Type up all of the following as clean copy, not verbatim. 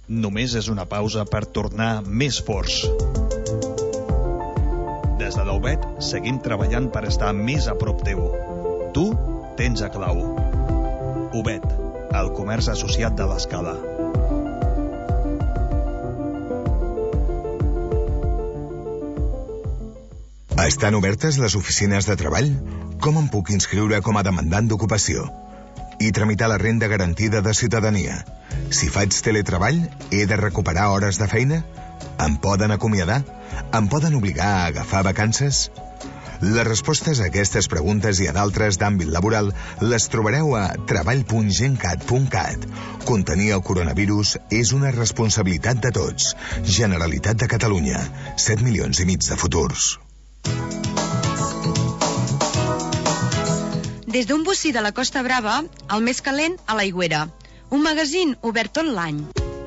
només és una pausa per tornar més forts. Des de l'Aubet seguim treballant per estar més a prop teu. Tu tens a clau. Aubet, el comerç associat de l'Escala. Estan obertes les oficines de treball? Com em puc inscriure com a demandant d'ocupació? I tramitar la renda garantida de ciutadania? Si faig teletreball, he de recuperar hores de feina? Em poden acomiadar? Em poden obligar a agafar vacances? Les respostes a aquestes preguntes i a d'altres d'àmbit laboral les trobareu a treball.gencat.cat. Contenir el coronavirus és una responsabilitat de tots. Generalitat de Catalunya. 7,5 milions de futurs. Des d'un bocí de la Costa Brava, el més calent a l'Aigüera. Un magazín obert tot l'any.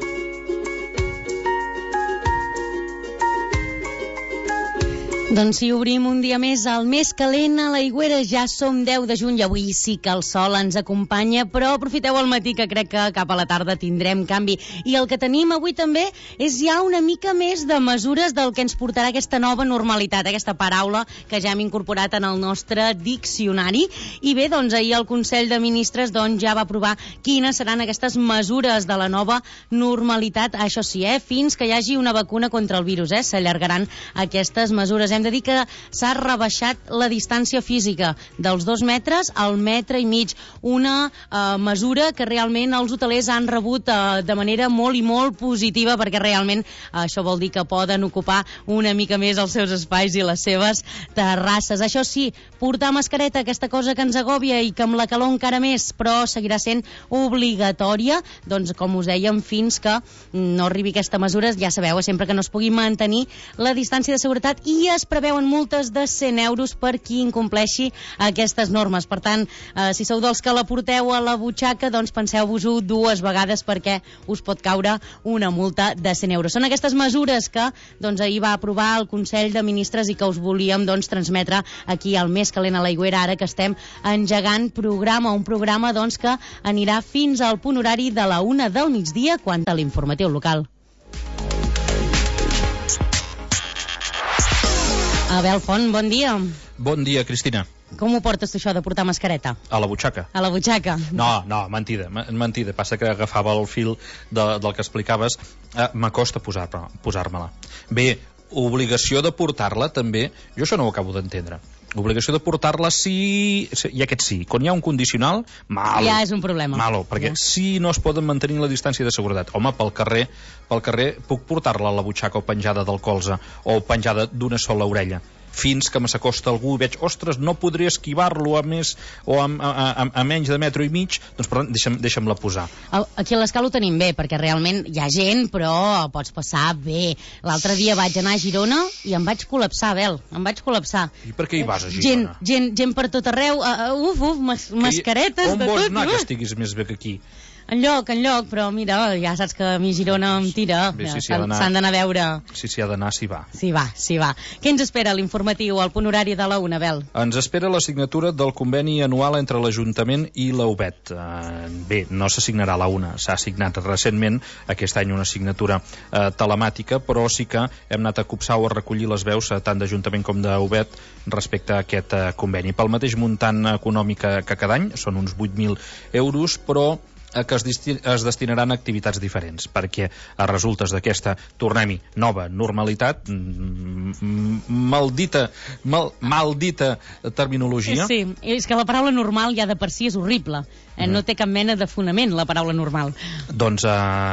Doncs sí, obrim un dia més el més calent a l'Aigüera. Ja som 10 de juny i avui sí que el sol ens acompanya, però aprofiteu el matí que crec que cap a la tarda tindrem canvi. I el que tenim avui també és ja una mica més de mesures del que ens portarà aquesta nova normalitat, aquesta paraula que ja hem incorporat en el nostre diccionari. I bé, doncs ahir el Consell de Ministres ja va aprovar quines seran aquestes mesures de la nova normalitat. Això sí, fins que hi hagi una vacuna contra el virus, s'allargaran aquestes mesures. Hem de dir que s'ha rebaixat la distància física dels 2 metres al 1,5 metres, una mesura que realment els hotelers han rebut de manera molt i molt positiva, perquè realment això vol dir que poden ocupar una mica més els seus espais i les seves terrasses. Això sí, portar mascareta, aquesta cosa que ens agòbia i que amb la calor encara més, però seguirà sent obligatòria, doncs com us dèiem, fins que no arribi aquesta mesura, ja sabeu, sempre que no es pugui mantenir la distància de seguretat, i es preveuen multes de 100 euros per qui incompleixi aquestes normes. Per tant, si sou dels que la porteu a la butxaca, doncs penseu-vos-ho 2 vegades, perquè us pot caure una multa de 100 euros. Són aquestes mesures que ahir va aprovar el Consell de Ministres i que us volíem transmetre aquí al Més Calent a l'Aigüera, ara que estem engegant programa, un programa que anirà fins al punt horari de la 1 del migdia, quan a l'informatiu local. Abel Font, bon dia. Bon dia, Cristina. Com ho portes tu, això de portar mascareta? A la butxaca. A la butxaca? No, mentida. Passa que agafava el fil del que explicaves. M'acosta posar-me-la. Bé, obligació de portar-la també, jo això no ho acabo d'entendre. Obligació de portar-la i aquest sí. Quan hi ha un condicional, malo. Ja és un problema. Malo, perquè si no es poden mantenir la distància de seguretat. Home, pel carrer puc portar-la a la butxaca o penjada del colze o penjada d'una sola orella. Fins que me s'acosta algú i veig, ostres, no podré esquivar-lo a més o a menys de 1,5 metres, doncs per tant deixa'm-la posar. Aquí a l'Escala ho tenim bé, perquè realment hi ha gent, però pots passar bé. L'altre dia vaig anar a Girona i em vaig col·lapsar, Abel, em vaig col·lapsar. I per què hi vas a Girona? Gent per tot arreu, mascaretes, de tot. On vols anar que estiguis més bé que aquí? Enlloc, però mira, ja saps que a mi Girona em tira. S'han d'anar a veure. Si s'hi ha d'anar, s'hi va. S'hi va. Què ens espera l'informatiu al punt horari de la 1, Abel? Ens espera la signatura del conveni anual entre l'Ajuntament i l'Aubet. Bé, no s'assignarà a la 1, s'ha assignat recentment aquest any una signatura telemàtica, però sí que hem anat a Copsau a recollir les veus tant d'Ajuntament com d'Aubet respecte a aquest conveni. Pel mateix muntant econòmic que cada any, són uns 8.000 euros, però que es destinaran a activitats diferents, perquè a resultes d'aquesta, tornem-hi, nova normalitat, maldita terminologia. Sí, és que la paraula normal ja de per si és horrible. No té cap mena de fonament, la paraula normal. Doncs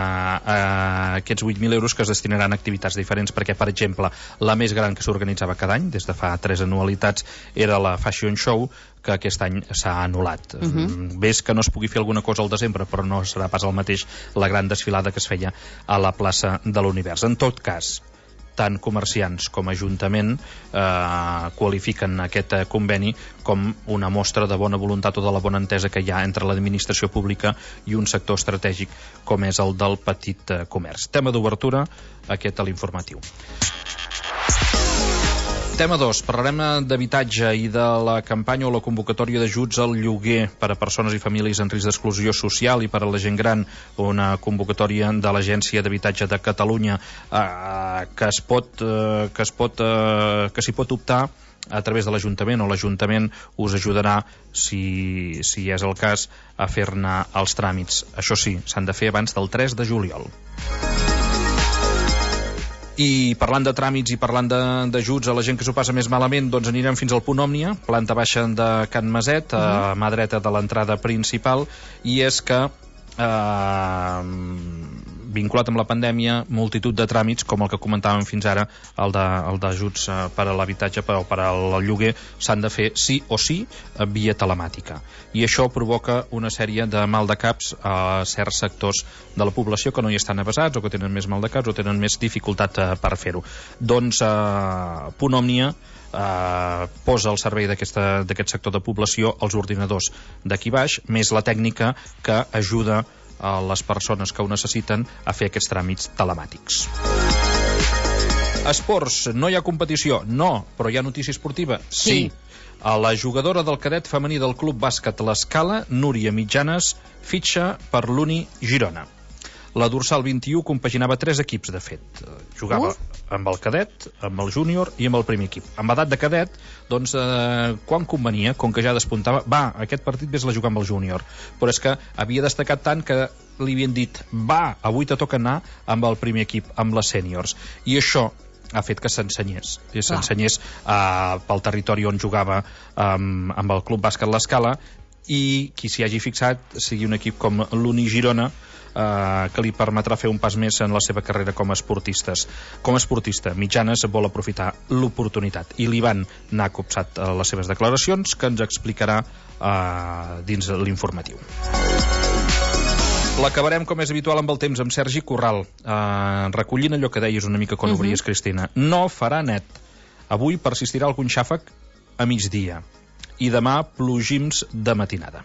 aquests 8.000 euros que es destinaran a activitats diferents, perquè, per exemple, la més gran que s'organitzava cada any, des de fa 3 anualitats, era la Fashion Show, que aquest any s'ha anul·lat. Ves que no es pugui fer alguna cosa al desembre, però no serà pas el mateix la gran desfilada que es feia a la plaça de l'Univers. En tot cas, tant comerciants com Ajuntament qualifiquen aquest conveni com una mostra de bona voluntat o de la bona entesa que hi ha entre l'administració pública i un sector estratègic com és el del petit comerç. Tema d'obertura, aquest a l'informatiu. Tema 2. Parlarem d'habitatge i de la campanya o la convocatòria d'ajuts al lloguer per a persones i famílies en risc d'exclusió social i per a la gent gran, una convocatòria de l'Agència d'Habitatge de Catalunya que s'hi pot optar a través de l'Ajuntament, o l'Ajuntament us ajudarà, si és el cas, a fer-ne els tràmits. Això sí, s'han de fer abans del 3 de juliol. I parlant de tràmits i parlant d'ajuts a la gent que s'ho passa més malament, doncs anirem fins al Punt Òmnia, planta baixa de Can Maset, a mà dreta de l'entrada principal, i és que vinculat amb la pandèmia, multitud de tràmits, com el que comentàvem fins ara, el d'ajuts per a l'habitatge o per al lloguer, s'han de fer sí o sí via telemàtica. I això provoca una sèrie de maldecaps a certs sectors de la població que no hi estan avesats, o que tenen més maldecaps, o tenen més dificultat per fer-ho. Doncs Punt Òmnia posa al servei d'aquest sector de població els ordinadors d'aquí baix, més la tècnica que ajuda a les persones que ho necessiten a fer aquests tràmits telemàtics. Esports, no hi ha competició? No, però hi ha notícia esportiva? Sí. A la jugadora del cadet femení del Club Bàsquet L'Escala, Núria Mitjanes, fitxa per l'Uni Girona. La dorsal 21 compaginava 3 equips, de fet. Jugava amb el cadet, amb el júnior i amb el primer equip. Amb edat de cadet, doncs, quan convenia, com que ja despuntava, aquest partit vés-la jugar amb el júnior. Però és que havia destacat tant que li havien dit, avui te toca anar amb el primer equip, amb les sèniors. I això ha fet que s'ensenyés pel territori on jugava amb el Club Bàsquet L'Escala, i qui s'hi hagi fixat sigui un equip com l'Uni Girona, que li permetrà fer un pas més en la seva carrera com a esportista. Mitjanes vol aprofitar l'oportunitat i li van anar copsat les seves declaracions, que ens explicarà dins l'informatiu. L'acabarem, com és habitual, amb el temps, amb Sergi Corral, recollint allò que deies una mica quan obries, Cristina. No farà net. Avui persistirà algun xàfec a migdia i demà plogims de matinada.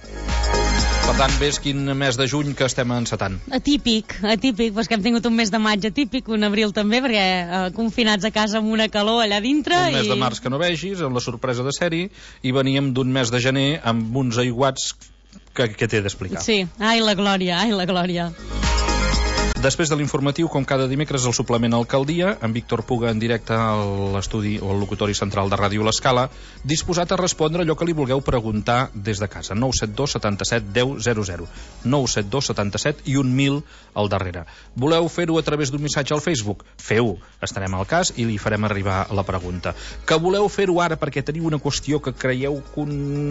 Per tant, ves quin mes de juny que estem encetant. Atípic, però és que hem tingut un mes de maig atípic, un abril també, perquè confinats a casa amb una calor allà dintre. Un mes de març que no vegis, amb la sorpresa de sèrie, i veníem d'un mes de gener amb uns aiguats que t'he d'explicar. Sí, ai la glòria. Després de l'informatiu, com cada dimecres, el suplement Alcaldia, amb Víctor Puga en directe a l'estudi o al locutori central de Ràdio L'Escala, disposat a respondre allò que li vulgueu preguntar des de casa. 972 77 10 00. 972 77 i 1000 al darrere. Voleu fer-ho a través d'un missatge al Facebook? Feu-ho. Estarem al cas i li farem arribar la pregunta. Que voleu fer-ho ara perquè teniu una qüestió que creieu que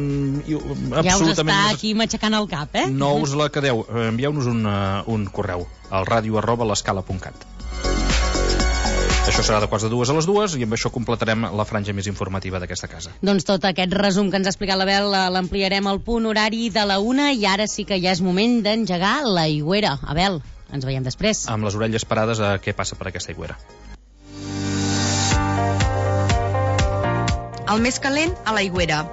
ja us està aquí matxacant el cap, No us la quedeu. Envieu-nos un correu al radio@l'escala.cat. Això serà de 2:45 a les 2 i amb això completarem la franja més informativa d'aquesta casa. Doncs tot aquest resum que ens ha explicat l'Abel l'ampliarem al punt horari de la 1 i ara sí que ja és moment d'engegar l'aigüera. Abel, ens veiem després. Amb les orelles parades a què passa per aquesta aigüera. El més calent a l'aigüera.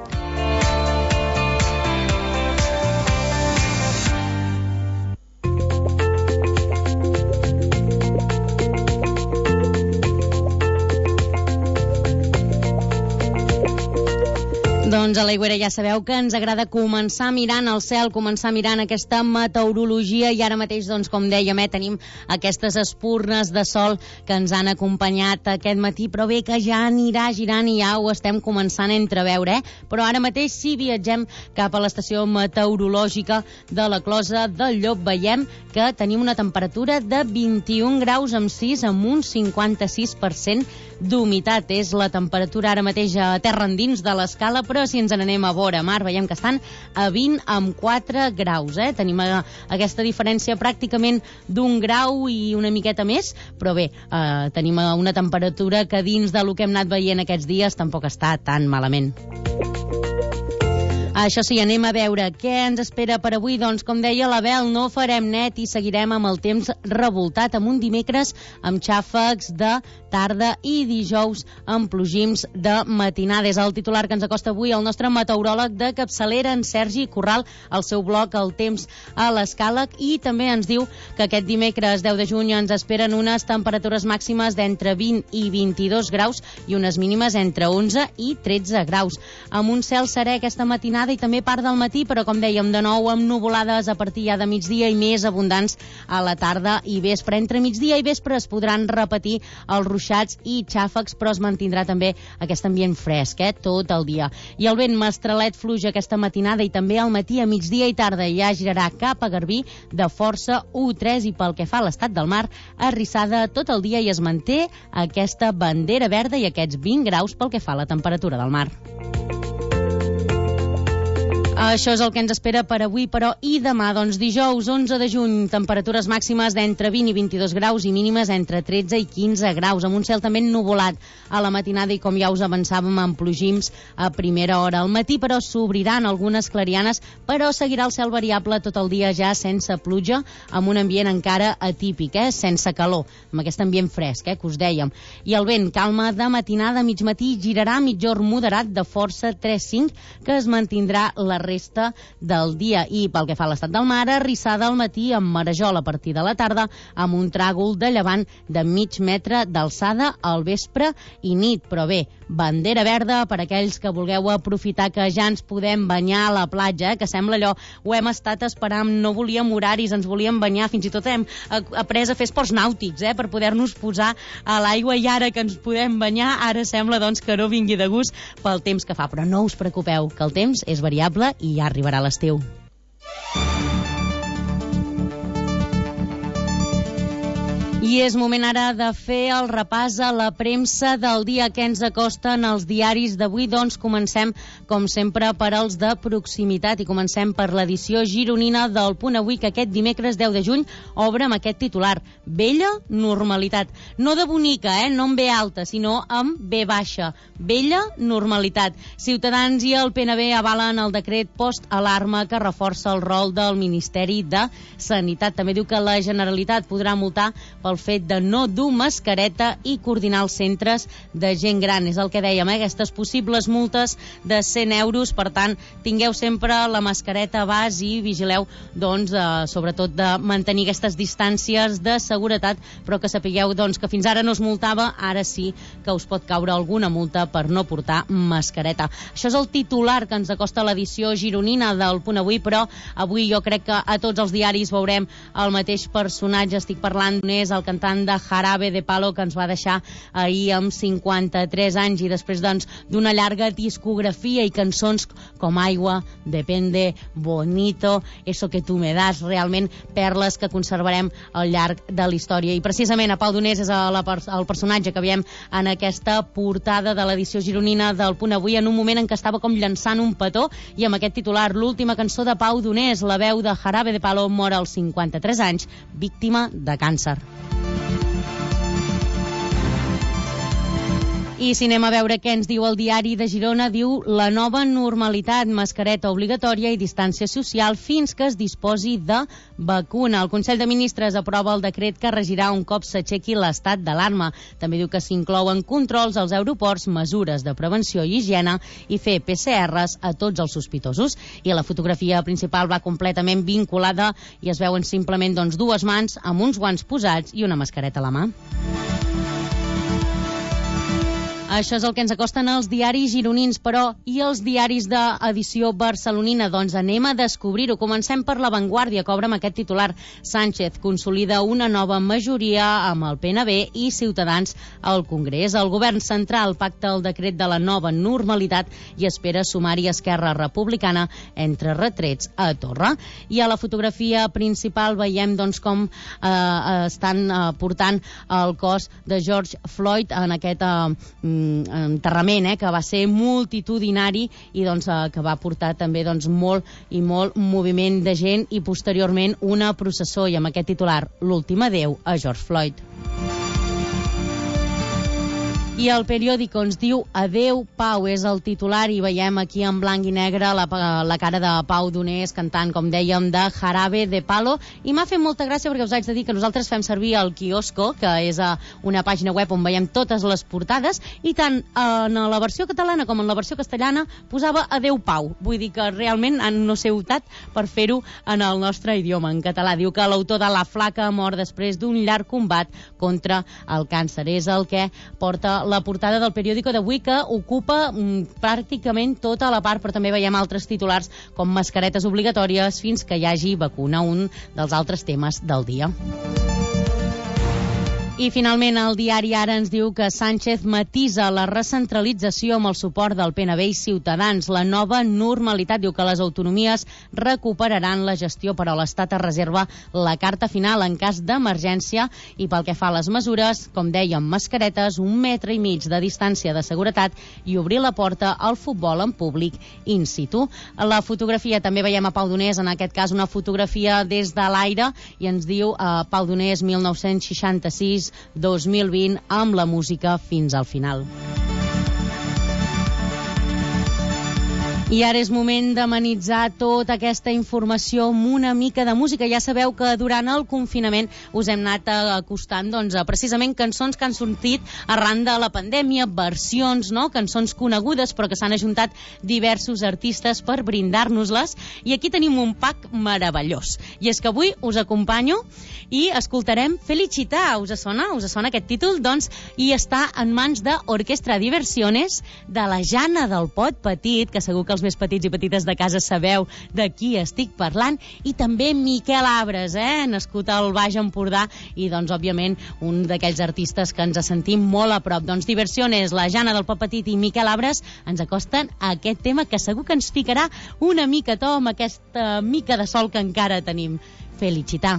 Doncs a l'aigüera ja sabeu que ens agrada començar mirant el cel, començar mirant aquesta meteorologia i ara mateix, doncs, com dèiem, tenim aquestes espurnes de sol que ens han acompanyat aquest matí, però bé, que ja anirà girant i ja ho estem començant a entreveure, Però ara mateix si viatgem cap a l'estació meteorològica de la Closa del Llop, veiem que tenim una temperatura de 21 graus amb 6 amb un 56% d'humitat. És la temperatura ara mateix a terra endins de l'Escala, però si ens n'anem a vora mar veiem que estan a 20 amb 4 graus. Tenim aquesta diferència pràcticament d'un grau i una miqueta més, però bé, tenim una temperatura que dins del que hem anat veient aquests dies tampoc està tan malament. Això sí, anem a veure què ens espera per avui. Doncs, com deia l'Abel, no farem net i seguirem amb el temps revoltat, amb un dimecres amb xàfecs de tarda i dijous amb plogims de matinada. És el titular que ens acosta avui el nostre meteoròleg de capçalera, en Sergi Corral, al seu blog El Temps a l'Escala, i també ens diu que aquest dimecres 10 de juny ens esperen unes temperatures màximes d'entre 20 i 22 graus i unes mínimes entre 11 i 13 graus. Amb un cel serè aquesta matinada i també part del matí, però com dèiem, de nou amb nuvolades a partir ja de migdia i més abundants a la tarda i vespre. Entre migdia i vespre es podran repetir els ruixats i xàfecs, però es mantindrà també aquest ambient fresc, tot el dia. I el vent mestralet fluix aquesta matinada i també al matí, a migdia i tarda ja girarà cap a Garbí de força 1-3, i pel que fa a l'estat del mar, arrissada tot el dia i es manté aquesta bandera verda i aquests 20 graus pel que fa a la temperatura del mar. Això és el que ens espera per avui, però i demà, doncs dijous 11 de juny, temperatures màximes d'entre 20 i 22 graus i mínimes entre 13 i 15 graus, amb un cel també nuvolat a la matinada i, com ja us avançàvem, amb plogims a primera hora. Al matí, però, s'obriran algunes clarianes, però seguirà el cel variable tot el dia ja sense pluja, amb un ambient encara atípic, sense calor, amb aquest ambient fresc, que us dèiem. I el vent calma de matinada a mig matí, girarà mitjorn moderat de força 3-5, que es mantindrà la resta del dia. I pel que fa a l'estat del mar, arrissada al matí amb marejol a partir de la tarda, amb un tràgol de llevant de mig metre d'alçada al vespre i nit. Però bé, bandera verda per aquells que vulgueu aprofitar que ja ens podem banyar a la platja, que sembla allò, ho hem estat esperant, no volíem horaris, ens volíem banyar, fins i tot hem après a fer esports nàutics, per poder-nos posar a l'aigua, i ara que ens podem banyar, ara sembla doncs que no vingui de gust pel temps que fa. Però no us preocupeu, que el temps és variable i ja arribarà l'estiu. I és moment ara de fer el repàs a la premsa del dia que ens acosten els diaris d'avui. Doncs comencem, com sempre, per als de proximitat i comencem per l'edició gironina del Punt Avui, que aquest dimecres 10 de juny obre amb aquest titular: Vella normalitat. No de bonica, no amb B alta, sinó amb B baixa. Vella normalitat. Ciutadans i el PNB avalen el decret post-alarma que reforça el rol del Ministeri de Sanitat. També diu que la Generalitat podrà multar pel fet de no dur mascareta i coordinar els centres de gent gran. És el que dèiem, aquestes possibles multes de 100 euros. Per tant, tingueu sempre la mascareta a abast i vigileu, doncs, sobretot de mantenir aquestes distàncies de seguretat, però que sapigueu, doncs, que fins ara no es multava, ara sí que us pot caure alguna multa per no portar mascareta. Això és el titular que ens acosta a l'edició gironina del Punt Avui, però avui jo crec que a tots els diaris veurem el mateix personatge. Estic parlant d'Onés, el cantant de Jarabe de Palo, que ens va deixar ahir amb 53 anys i després, doncs, d'una llarga discografia i cançons com Aigua, Depende, Bonito, Eso que tu me das, realment perles que conservarem al llarg de la història. I precisament a Pau Donés és el personatge que veiem en aquesta portada de l'edició gironina del Punt Avui, en un moment en què estava com llançant un petó, i amb aquest titular: l'última cançó de Pau Donés, la veu de Jarabe de Palo, mor als 53 anys, víctima de càncer. I si anem a veure què ens diu el diari de Girona, diu: la nova normalitat, mascareta obligatòria i distància social fins que es disposi de vacuna. El Consell de Ministres aprova el decret que regirà un cop s'aixequi l'estat d'alarma. També diu que s'inclouen controls als aeroports, mesures de prevenció i higiene i fer PCRs a tots els sospitosos. I la fotografia principal va completament vinculada i es veuen simplement, doncs, dues mans amb uns guants posats i una mascareta a la mà. Això és el que ens acosten els diaris gironins, però i els diaris d'edició barcelonina? Doncs anem a descobrir-ho. Comencem per La Vanguardia, que obre amb aquest titular: Sánchez consolida una nova majoria amb el PNB i Ciutadans al Congrés. El govern central pacta el decret de la nova normalitat i espera sumar-hi Esquerra Republicana entre retrets a Torra. I a la fotografia principal veiem, doncs, com estan portant el cos de George Floyd en aquest enterrament, que va ser multitudinari i doncs, que va portar també, doncs, molt moviment de gent i posteriorment una processó, i amb aquest titular: l'últim adeu a George Floyd. I el periòdico ens diu Adeu Pau, és el titular, i veiem aquí en blanc i negre la cara de Pau Donés cantant, com dèiem, de Jarabe de Palo, i m'ha fet molta gràcia perquè us haig de dir que nosaltres fem servir el Quiosco, que és una pàgina web on veiem totes les portades, i tant en la versió catalana com en la versió castellana posava Adeu Pau. Vull dir que realment no s'he optat per fer-ho en el nostre idioma, en català. Diu que l'autor de La Flaca mor després d'un llarg combat contra el càncer. És el que porta la portada del periòdico d'avui, que ocupa pràcticament tota la part, però també veiem altres titulars com mascaretes obligatòries fins que hi hagi vacuna, un dels altres temes del dia. I finalment el diari Ara ens diu que Sánchez matisa la recentralització amb el suport del PNB i Ciutadans. La nova normalitat diu que les autonomies recuperaran la gestió, però l'Estat es reserva la carta final en cas d'emergència. I pel que fa a les mesures, com dèiem, mascaretes, 1,5 metres de distància de seguretat i obrir la porta al futbol en públic in situ. La fotografia, també veiem a Pau Donés, en aquest cas una fotografia des de l'aire, i ens diu Pau Donés 1966-2020 amb la música fins al final. I ara és moment d'amenitzar tota aquesta informació amb una mica de música. Ja sabeu que durant el confinament us hem anat acostant precisament cançons que han sortit arran de la pandèmia, versions, cançons conegudes però que s'han ajuntat diversos artistes per brindar-nos-les, i aquí tenim un pack meravellós. I és que avui us acompanyo i escoltarem Felicità. Us sona? Us sona aquest títol? Doncs i està en mans d'Orquestra Diversiones, de la Jana del Pot Petit, que segur que els més petits i petites de casa sabeu de qui estic parlant, i també Miquel Abres, nascut al Baix Empordà, i òbviament un d'aquells artistes que ens sentim molt a prop. Diversiones, la Jana del Pot Petit i Miquel Abres ens acosten a aquest tema que segur que ens ficarà una mica a to amb aquesta mica de sol que encara tenim. Felicità.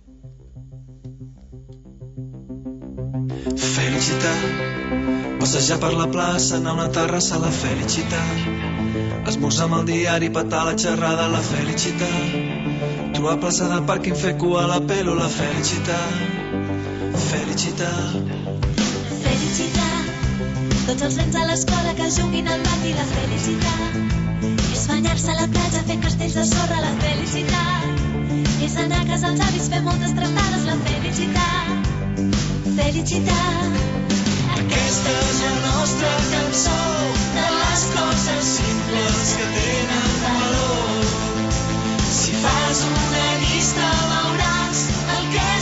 Felicità, passejar per la plaça, anar a una terrassa, la felicità. Esmorzar amb el diari, petar la xerrada, la felicità. Trobar plaça de pàrquing, fer cua a la pelo, la felicità. Felicità. Felicità, tots els nens a l'escola que juguin al pati, la felicità. És banyar-se a la platja, fer castells de sorra, la felicità. És anar a casa als avis, fer moltes tractades, la felicità. Felicità. Aquesta és la nostra cançó de les coses simples que tenen valor. Si fas una llista veuràs el que és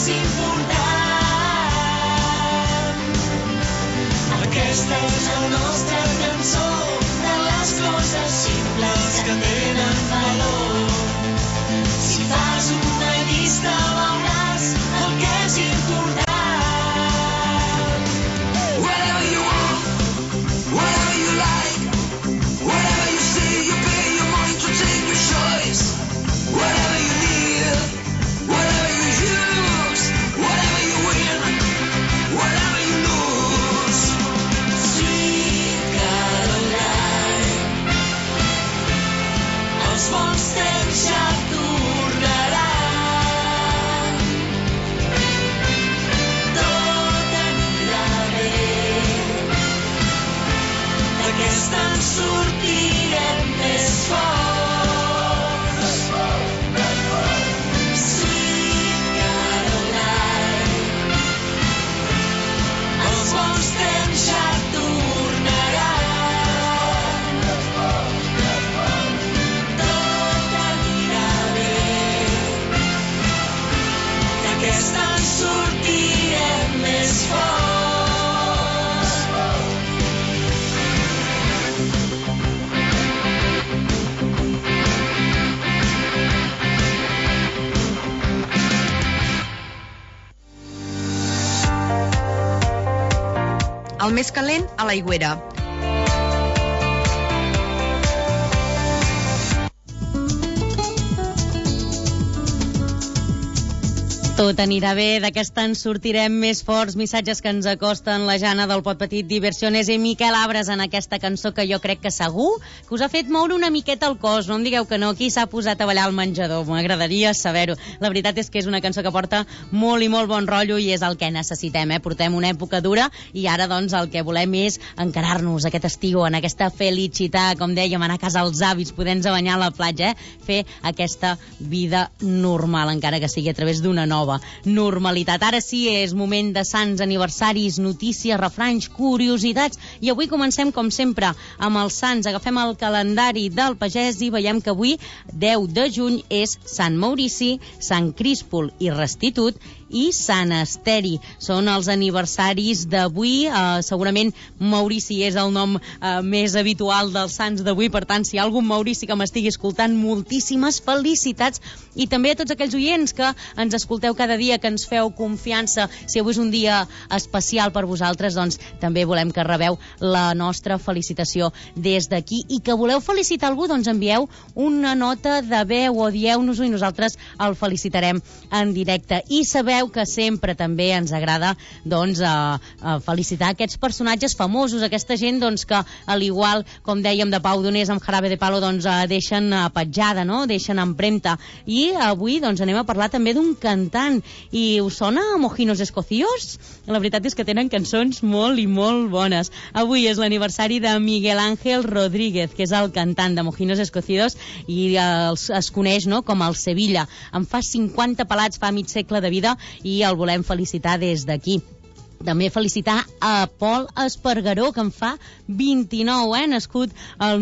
important. Aquesta és la nostra cançó de les coses simples que tenen valor. Si fas una llista veuràs el que és important. Whatever you need, whatever you use, whatever you win, whatever you lose. Sweet Caroline, els bons temps ja tornaran. Tot anirà bé, d'aquesta en sortirem més forts. El més calent a l'aigüera. Tot anirà bé, d'aquesta en sortirem més forts. Missatges que ens acosten la Jana del Pot Petit, Diversiones i Miquel Abres en aquesta cançó que jo crec que segur que us ha fet moure una miqueta el cos. No em digueu que no, qui s'ha posat a ballar al menjador? M'agradaria saber-ho. La veritat és que és una cançó que porta molt i molt bon rotllo i és el que necessitem, Portem una època dura i ara doncs el que volem és encarar-nos aquest estiu, en aquesta felicitat, com dèiem, anar a casa als avis, poder-nos banyar a la platja, fer aquesta vida normal, encara que sigui a través d'una nova normalitat. Ara sí, és moment de sants, aniversaris, notícies, refranys, curiositats, i avui comencem, com sempre, amb els sants. Agafem el calendari del pagès i veiem que avui, 10 de juny, és Sant Maurici, Sant Críspol i Restitut i Sant Esteri. Són els aniversaris d'avui. Segurament Maurici és el nom més habitual dels sants d'avui, per tant, si hi ha algun Maurici que m'estigui escoltant, moltíssimes felicitats, i també a tots aquells oients que ens escolteu cada dia, que ens feu confiança. Si avui és un dia especial per vosaltres, doncs també volem que rebeu la nostra felicitació des d'aquí, i que voleu felicitar algú, doncs envieu una nota de veu o dieu-nos-ho i nosaltres el felicitarem en directe. I sabeu que sempre també ens agrada doncs felicitar aquests personatges famosos, aquesta gent doncs que, al igual com dèiem de Pau Donés amb Jarabe de Palo, doncs deixen petjada, no? Deixen empremta. I avui doncs anem a parlar també d'un cantant. I us sona Mojinos Escocidos? La veritat és que tenen cançons molt i molt bones. Avui és l'aniversari de Miguel Ángel Rodríguez, que és el cantant de Mojinos Escocidos i es coneix, no?, com el Sevilla. En fa 50 pelats, fa mig segle de vida, i el volem felicitar des d'aquí. També felicitar a Pol Espargaró, que en fa 29, nascut el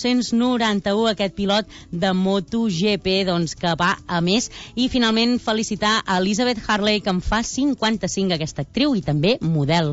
1991, aquest pilot de MotoGP, doncs que va a més. I finalment felicitar a Elizabeth Harley, que en fa 55, aquesta actriu i també model.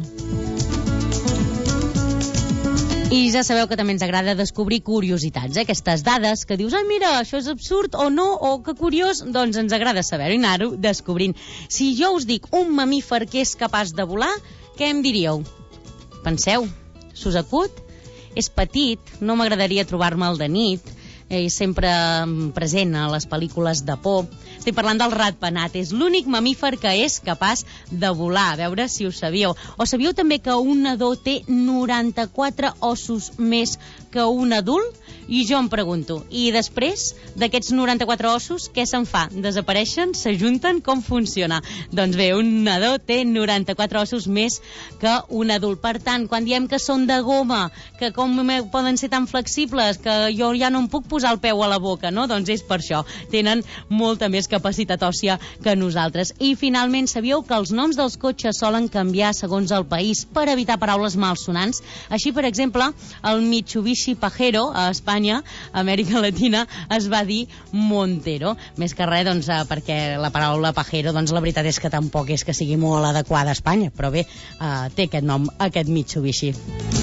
I ja sabeu que també ens agrada descobrir curiositats, aquestes dades que dius, mira, això és absurd o no, o que curiós, doncs ens agrada saber-ho i anar-ho descobrint. Si jo us dic un mamífer que és capaç de volar, què em diríeu? Penseu, s'us acut? És petit, no m'agradaria trobar-me'l de nit, és sempre present a les pel·lícules de por. Estic parlant del ratpenat, és l'únic mamífer que és capaç de volar, a veure si ho sabíeu. O sabíeu també que un nadó té 94 ossos més que un adult? I jo em pregunto, i després d'aquests 94 ossos, què se'n fa? Desapareixen? S'ajunten? Com funciona? Doncs bé, un nadó té 94 ossos més que un adult. Per tant, quan diem que són de goma, que com poden ser tan flexibles, que jo ja no em puc posar el peu a la boca, no? Doncs és per això. Tenen molta més capacitat òssia que nosaltres. I finalment, sabíeu que els noms dels cotxes solen canviar segons el país per evitar paraules malsonants? Així, per exemple, el Mitsubishi Pajero a Espanya, Amèrica Latina, es va dir Montero. Més que res, doncs, perquè la paraula pajero, doncs la veritat és que tampoc és que sigui molt adequada a Espanya, però bé, té aquest nom, aquest Mitsubishi.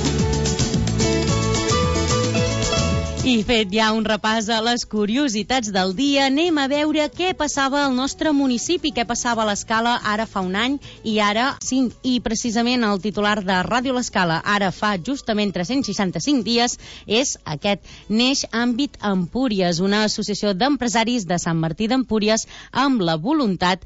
I fet ja un repàs a les curiositats del dia, anem a veure què passava al nostre municipi, què passava a l'Escala ara fa un any i ara 5. I precisament el titular de Ràdio l'Escala ara fa justament 365 dies és aquest. Neix Àmbit Empúries, una associació d'empresaris de Sant Martí d'Empúries amb la voluntat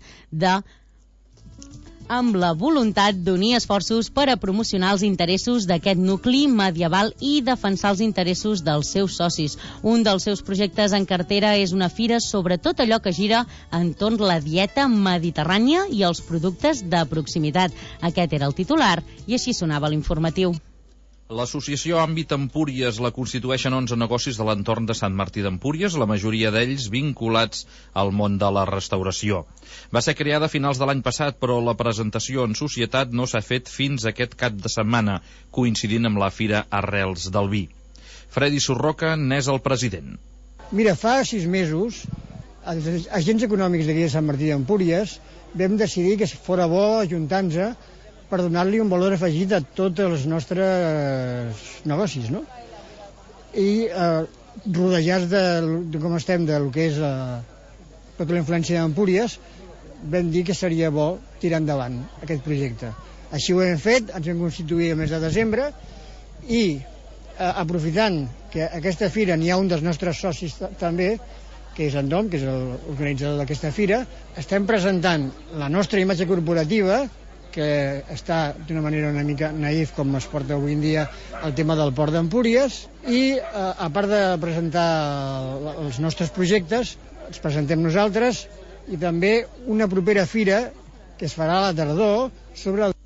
d'unir esforços per a promocionar els interessos d'aquest nucli medieval i defensar els interessos dels seus socis. Un dels seus projectes en cartera és una fira sobre tot allò que gira entorn la dieta mediterrània i els productes de proximitat. Aquest era el titular i així sonava l'informatiu. L'associació Àmbit Empúries la constitueixen 11 negocis de l'entorn de Sant Martí d'Empúries, la majoria d'ells vinculats al món de la restauració. Va ser creada a finals de l'any passat, però la presentació en societat no s'ha fet fins aquest cap de setmana, coincidint amb la Fira Arrels del Vi. Fredi Surroca n'és el president. Mira, fa 6 mesos, els agents econòmics d'aquí de Sant Martí d'Empúries vam decidir que fora bo ajuntar-nos per donar-li un valor afegit a tots els nostres negocis, no? I rodejats de com estem del que és tota la influència d'Empúries, vam dir que seria bo tirar endavant aquest projecte. Així ho hem fet, ens vam constituir el mes de desembre i aprofitant que aquesta fira n'hi ha un dels nostres socis també, que és Endom, que és l'organitzador d'aquesta fira. Estem presentant la nostra imatge corporativa, que està d'una manera una mica naïf, com es porta avui en dia el tema del Port d'Empúries, i a part de presentar els nostres projectes, els presentem nosaltres, i també una propera fira que es farà a la tardor sobre el...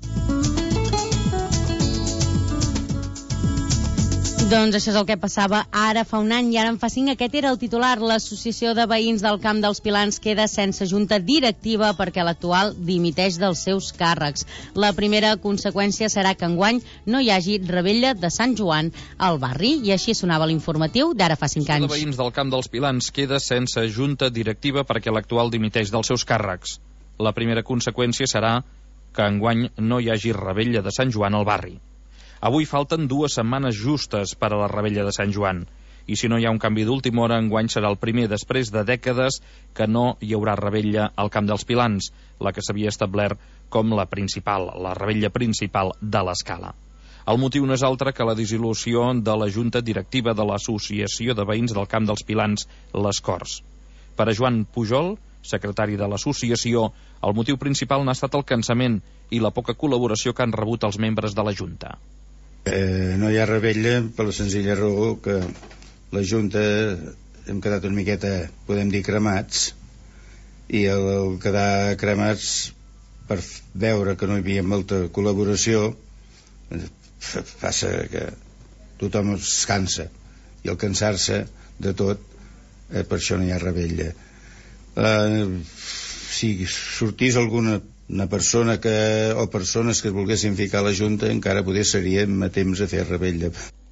Doncs això és el que passava ara fa un any i ara en fa 5. Aquest era el titular. L'Associació de Veïns del Camp dels Pilans queda sense junta directiva perquè l'actual dimiteix dels seus càrrecs. La primera conseqüència serà que enguany no hi hagi revetlla de Sant Joan al barri. I així sonava l'informatiu d'ara fa 5 anys. L'Associació de Veïns del Camp dels Pilans queda sense junta directiva perquè l'actual dimiteix dels seus càrrecs. La primera conseqüència serà que enguany no hi hagi revetlla de Sant Joan al barri. Avui falten 2 setmanes justes per a la revetlla de Sant Joan, i si no hi ha un canvi d'última hora, enguany serà el primer després de dècades que no hi haurà revetlla al Camp dels Pilans, la que s'havia establert com la principal, la revetlla principal de l'escala. El motiu no és altre que la dissolució de la junta directiva de l'Associació de Veïns del Camp dels Pilans, les Corts. Per a Joan Pujol, secretari de l'associació, el motiu principal n'ha estat el cansament i la poca col·laboració que han rebut els membres de la junta. No hi ha revetlla per la senzilla raó que la Junta hem quedat una miqueta, podem dir, cremats, i el quedar cremats per veure que no hi havia molta col·laboració passa que tothom es cansa, i el cansar-se de tot per això no hi ha revetlla. Si sortís alguna persona o persones que es volguessin ficar a la Junta, encara poder seríem a temps a fer revetlla.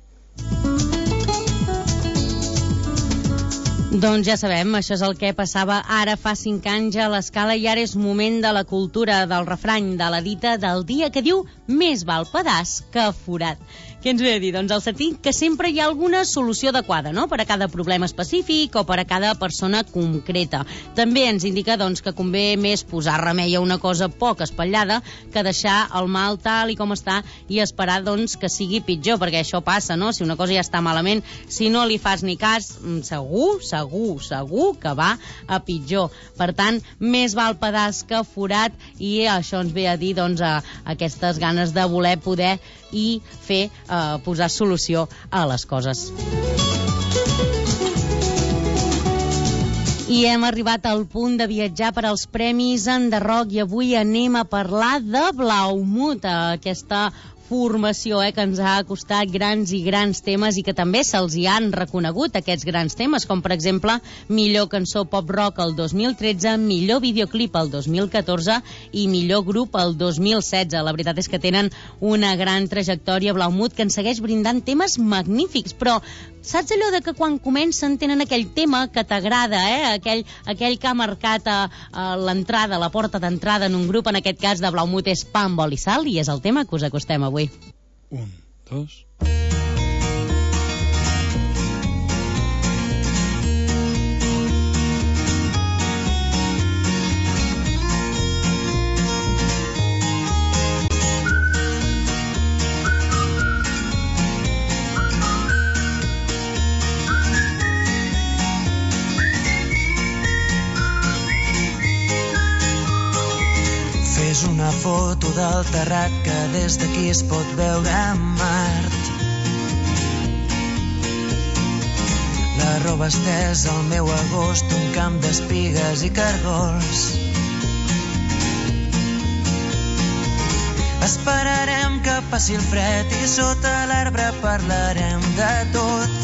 Doncs ja sabem, això és el que passava ara fa 5 anys a l'escala i ara és moment de la cultura, del refrany, de la dita del dia que diu més val pedaç que forat. Què ens ve a dir? Doncs el sentit que sempre hi ha alguna solució adequada, no?, per a cada problema específic o per a cada persona concreta. També ens indica doncs, que convé més posar remei a una cosa poc espatllada que deixar el mal tal i com està i esperar doncs, que sigui pitjor, perquè això passa, no? Si una cosa ja està malament, si no li fas ni cas, segur que va a pitjor. Per tant, més val pedaç que forat, i això ens ve a dir doncs, a aquestes ganes de voler poder i fer posar solució a les coses. I hem arribat al punt de viatjar per als Premis Enderroc i avui anem a parlar de Blaumut, aquesta formació que ens ha costat grans i grans temes i que també se'ls hi han reconegut aquests grans temes, com per exemple millor cançó pop-rock el 2013, millor videoclip el 2014 i millor grup el 2016. La veritat és que tenen una gran trajectòria Blaumut que ens segueix brindant temes magnífics, però saps allò de que quan comencen tenen aquell tema que t'agrada, aquell que ha marcat a l'entrada, a la porta d'entrada en un grup, en aquest cas de Blaumut és Pa amb oli i sal, i és el tema que us acostem avui. 1, 2... És una foto del terrat que des d'aquí es pot veure a Mart. La roba estesa al meu agost, un camp d'espigues i cargols. Esperarem que passi el fred i sota l'arbre parlarem de tot.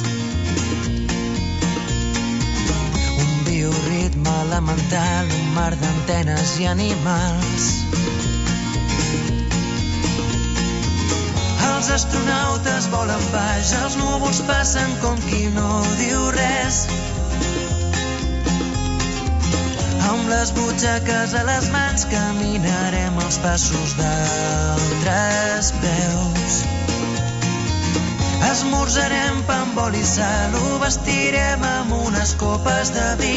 Un bioritme elemental, un mar d'antenes i animals. Els astronautes volen baix, els núvols passen com qui no diu res. Amb les butxaques a les mans caminarem els passos d'altres peus. Esmorzarem pa amb oli i sal, ho vestirem amb unes copes de vi.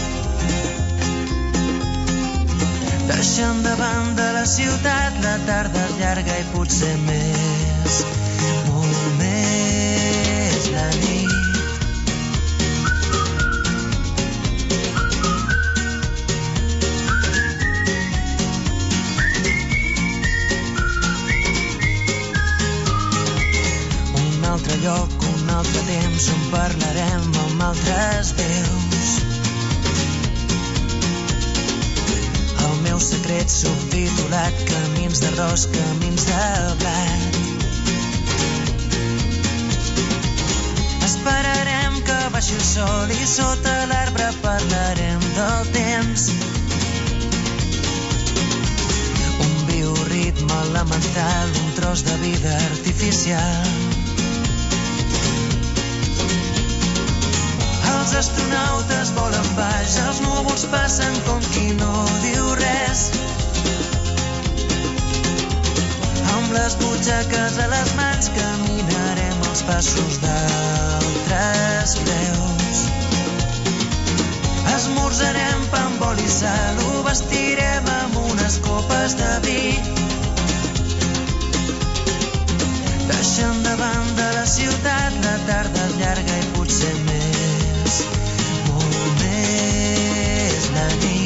Deixant de banda la ciutat, la tarda és llarga i potser més, molt més la nit. parlarem amb altres veus. El meu secret subtitulat, camins d'arròs, camins de blat. Esperarem que baixi el sol i sota l'arbre parlarem del temps. Un bioritme elemental, un tros de vida artificial. Els astronautes volen baix, els núvols passen com qui no diu res. Amb les butxaques a les mans caminarem els passos d'altres creus. Esmorzarem pa amb oli i sal, ho vestirem amb unes copes de vi. Deixant de banda la ciutat, la tarda és llarga i potser més, molt més la nit.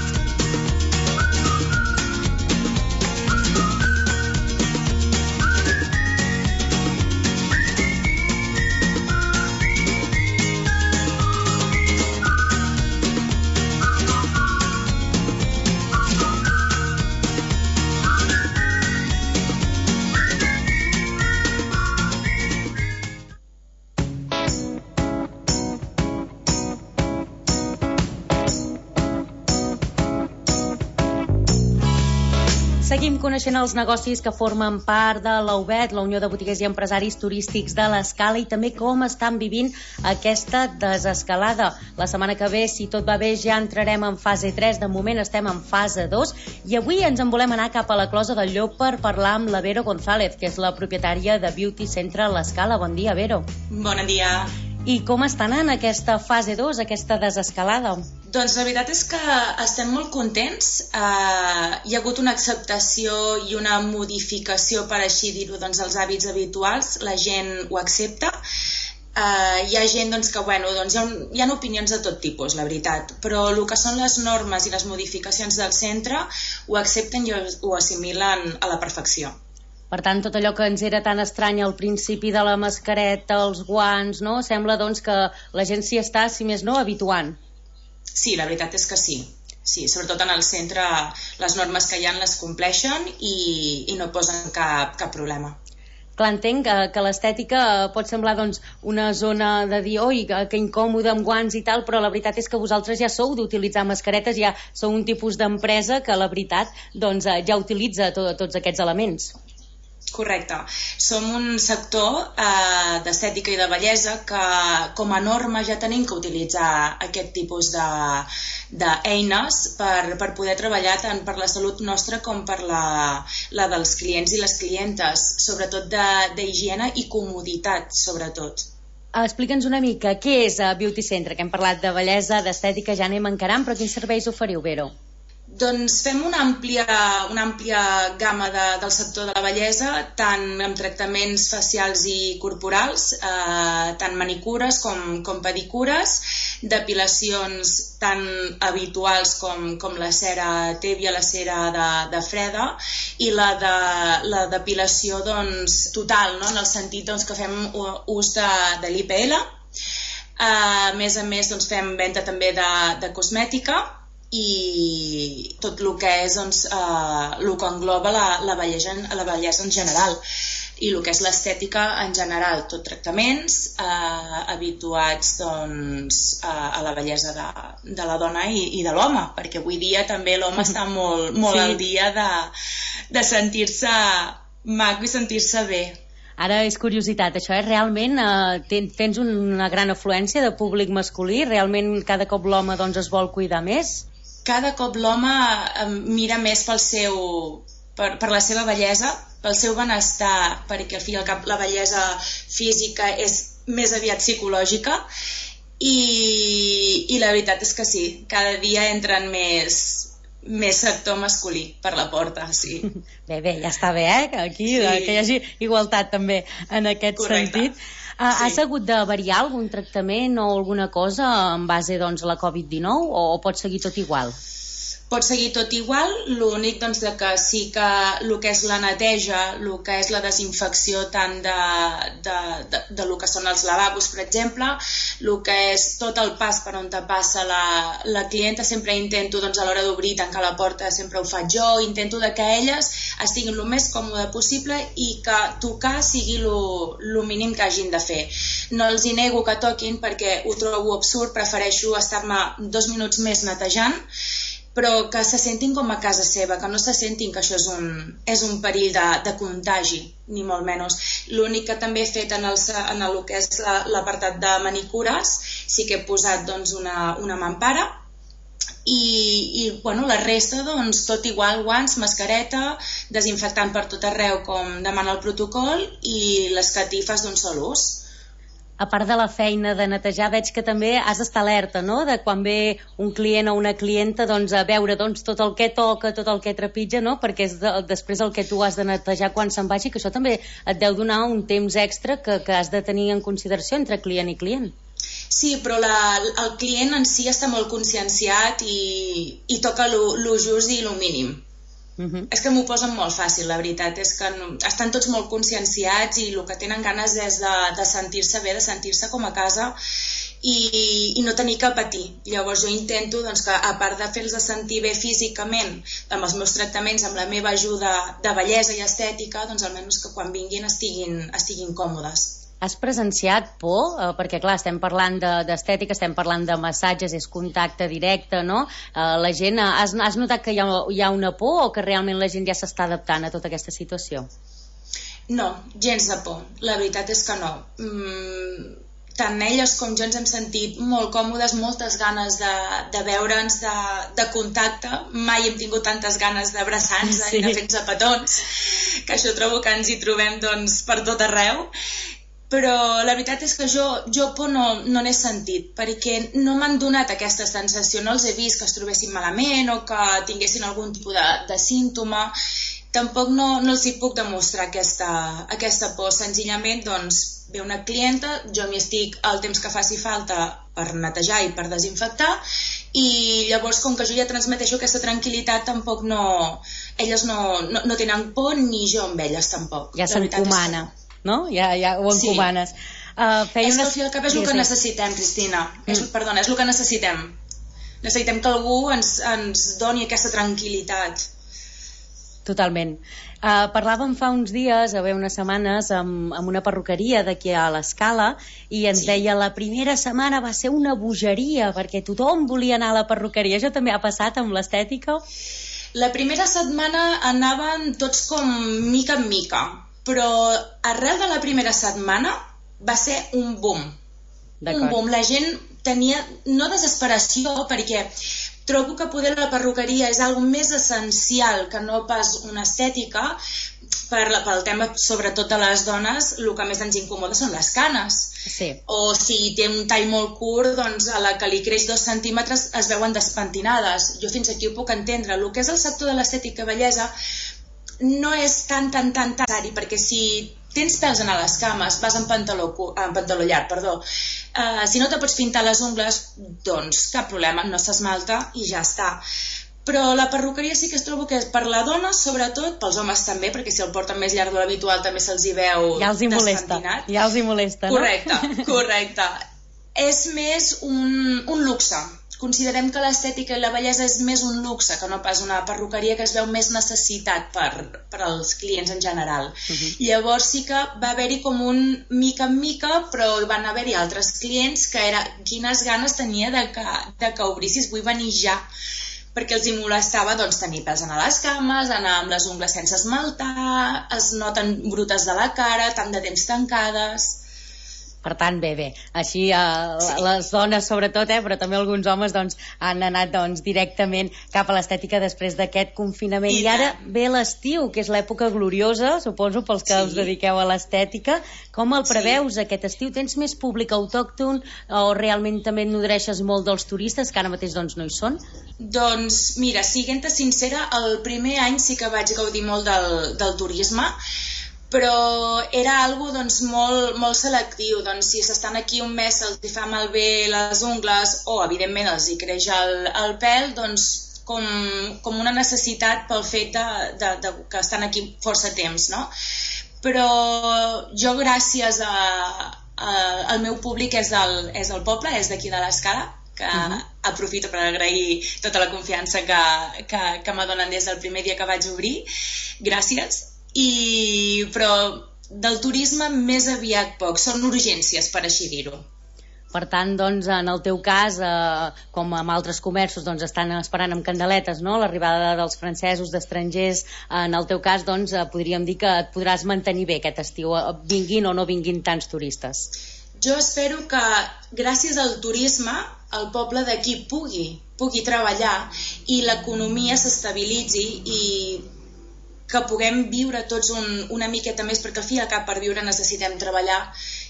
Seguim coneixent els negocis que formen part de la UBET, la Unió de Botiguers i Empresaris Turístics de l'Escala, i també com estan vivint aquesta desescalada. La setmana que ve, si tot va bé, ja entrarem en fase 3. De moment estem en fase 2 i avui ens en volem anar cap a la Closa del Llop per parlar amb la Vero González, que és la propietària de Beauty Centre l'Escala. Bon dia, Vero. Bon dia. I com està anant aquesta fase 2, aquesta desescalada? Doncs la veritat és que estem molt contents. Hi ha hagut una acceptació i una modificació, per així dir-ho, doncs, als hàbits habituals. La gent ho accepta. Hi ha gent que, hi ha opinions de tot tipus, la veritat, però el que són les normes i les modificacions del centre ho accepten i ho assimilen a la perfecció. Per tant, tot allò que ens era tan estrany al principi de la mascareta, els guants, no? Sembla, doncs, que la gent s'hi està, si més no, habituant. Sí, la veritat és que sí. Sí, sobretot en el centre les normes que hi ha les compleixen i no posen cap problema. Clar, entenc que l'estètica pot semblar doncs, una zona de dir oi, que incòmode amb guants i tal, però la veritat és que vosaltres ja sou d'utilitzar mascaretes, ja sou un tipus d'empresa que la veritat doncs, ja utilitza tots aquests elements. Correcte. Som un sector d'estètica i de bellesa que com a norma ja tenim que utilitzar aquest tipus d'eines per poder treballar tant per la salut nostra com per la dels clients i les clientes, sobretot d'higiene i comoditat, sobretot. Explica'ns una mica, què és Beauty Centre? Que hem parlat de bellesa, d'estètica, ja anem encarant, però quins serveis oferiu, Vero? Doncs fem una àmplia gamma del sector de la bellesa, tant amb tractaments facials i corporals, tant manicures com pedicures, depilacions tan habituals com la cera tèbia, la cera de freda, i la depilació doncs, total, no? En el sentit doncs, que fem ús de l'IPL. A més doncs, fem venda també de cosmètica, i tot el que és el que engloba la bellesa en general i el que és l'estètica en general, tot tractaments habituats a la bellesa de la dona i de l'home, perquè avui dia també l'home està molt al dia de sentir-se maco i sentir-se bé. Ara és curiositat, això realment tens una gran afluència de públic masculí? Realment cada cop l'home doncs, es vol cuidar més? Cada cop l'home mira més per la seva bellesa, pel seu benestar, perquè al fi i al cap la bellesa física és més aviat psicològica i la veritat és que sí, cada dia entren més sector masculí per la porta, sí. Bé, ja està bé, aquí, sí. Que hi hagi igualtat també en aquest sentit. Has hagut de variar algun tractament o alguna cosa en base doncs, a la Covid-19 o pot seguir tot igual? pot seguir tot igual, l'únic doncs, que sí que el que és la neteja, el que és la desinfecció tant de lo que són els lavabos, per exemple, el que és tot el pas per on te passa la clienta, sempre intento doncs, a l'hora d'obrir i tancar la porta, sempre ho faig jo, intento que elles estiguin el més còmode possible i que tocar sigui el mínim que hagin de fer. No els hi nego que toquin perquè ho trobo absurd, prefereixo estar-me 2 minuts més netejant, però que se sentin com a casa seva, que no se sentin que això és un perill de contagi, ni molt menys. L'únic que també he fet en el que és l'apartat de manicures, sí que he posat doncs, una mampara, i bueno, la resta doncs, tot igual, guants, mascareta, desinfectant per tot arreu com demana el protocol i les catifes d'un sol ús. A part de la feina de netejar, veig que també has d'estar alerta, no?, de quan ve un client o una clienta doncs, a veure doncs, tot el que toca, tot el que trepitja, no?, perquè és després el que tu has de netejar quan se'n vagi, que això també et deu donar un temps extra que has de tenir en consideració entre client i client. Sí, però el client en si està molt conscienciat i toca lo just i lo mínim. És que m'ho posen molt fàcil, la veritat, és que estan tots molt conscienciats i el que tenen ganes és de sentir-se bé, de sentir-se com a casa i no tenir que patir. Llavors jo intento doncs, que a part de fer-los sentir bé físicament amb els meus tractaments, amb la meva ajuda de bellesa i estètica, doncs almenys que quan vinguin estiguin còmodes. Has presenciat por? Perquè, clar, estem parlant d'estètica, estem parlant de massatges, és contacte directe, no? La gent, has notat que hi ha una por o que realment la gent ja s'està adaptant a tota aquesta situació? No, gens de por. La veritat és que no. Tant elles com jo ens hem sentit molt còmodes, moltes ganes de veure'ns, de contacte. Mai hem tingut tantes ganes d'abraçar-nos i de fer-nos petons, que això trobo que ens hi trobem doncs, per tot arreu. Però la veritat és que jo por no n'he sentit, perquè no m'han donat aquesta sensació, no els he vist que es trobessin malament o que tinguessin algun tipus de símptoma. Tampoc no els hi puc demostrar aquesta por. Senzillament, doncs, ve una clienta, jo m'hi estic el temps que faci falta per netejar i per desinfectar, i llavors, com que jo ja transmeteixo aquesta tranquil·litat, tampoc elles no tenen por, ni jo amb elles tampoc. Ja s'encomana, no? Ja ho encomanes. És que al fi al cap és el que necessitem, Cristina. Perdona, és el que necessitem. Necessitem que algú ens doni aquesta tranquil·litat. Totalment. Parlàvem fa uns dies, unes setmanes, amb una perruqueria d'aquí a l'Escala i ens deia la primera setmana va ser una bogeria perquè tothom volia anar a la perruqueria. Això també ha passat amb l'estètica? La primera setmana anaven tots com mica en mica, però arrel de la primera setmana va ser un boom. Un boom. La gent tenia, no desesperació, perquè trobo que poder la perruqueria és algo més essencial que no pas una estètica. Pel tema, sobretot de les dones, el que més ens incomoda són les canes. Sí. O si té un tall molt curt, doncs a la que li creix 2 centímetres es veuen despentinades. Jo fins aquí ho puc entendre. El que és el sector de l'estètica i bellesa no és tan necessari, perquè si tens pèls a les cames, vas en pantaló llarg, si no te pots pintar les ungles, doncs cap problema, no s'esmalta i ja està. Però la perruqueria sí que es trobo que per la dona, sobretot, pels homes també, perquè si el porten més llarg de l'habitual també se'ls hi veu despentinat. Ja els hi molesta, no? Correcte. És més un luxe. Considerem que l'estètica i la bellesa és més un luxe que no pas una perruqueria, que es veu més necessitat per als clients en general. Llavors sí que va haver-hi com un mica en mica, però van haver-hi altres clients que era quines ganes tenia de que obrissis, vull venir ja, perquè els hi molestava doncs, tenir pèls a les cames, anar amb les ungles sense esmaltar, es noten brutes de la cara, tant de temps tancades. Per tant, bé. Així les dones sobretot, però també alguns homes han anat directament cap a l'estètica després d'aquest confinament. I ara ve l'estiu, que és l'època gloriosa, suposo, pels que us dediqueu a l'estètica. Com el preveus aquest estiu? Tens més públic autòcton o realment també et nodreixes molt dels turistes, que ara mateix no hi són? Doncs mira, siguent-te sincera, el primer any sí que vaig gaudir molt del turisme, però era algo molt selectiu. Si s'estan aquí un mes se'ls fa malbé les ungles o evidentment els hi creix el pèl, doncs com una necessitat pel fet que estan aquí força temps, no? Però jo, gràcies al meu públic és del poble, és d'aquí de l'Escala, que aprofito per agrair tota la confiança que m'adonen des del primer dia que vaig obrir. Gràcies. Però del turisme més aviat poc, són urgències, per així dir-ho. Per tant, doncs, en el teu cas, com amb altres comerços, doncs, estan esperant amb candeletes, no?, l'arribada dels francesos, d'estrangers. En el teu cas, doncs, podríem dir que et podràs mantenir bé aquest estiu, vinguin o no vinguin tants turistes. Jo espero que, gràcies al turisme, el poble d'aquí pugui treballar i l'economia s'estabilitzi i que puguem viure tots una miqueta més, perquè al fi i al cap per viure necessitem treballar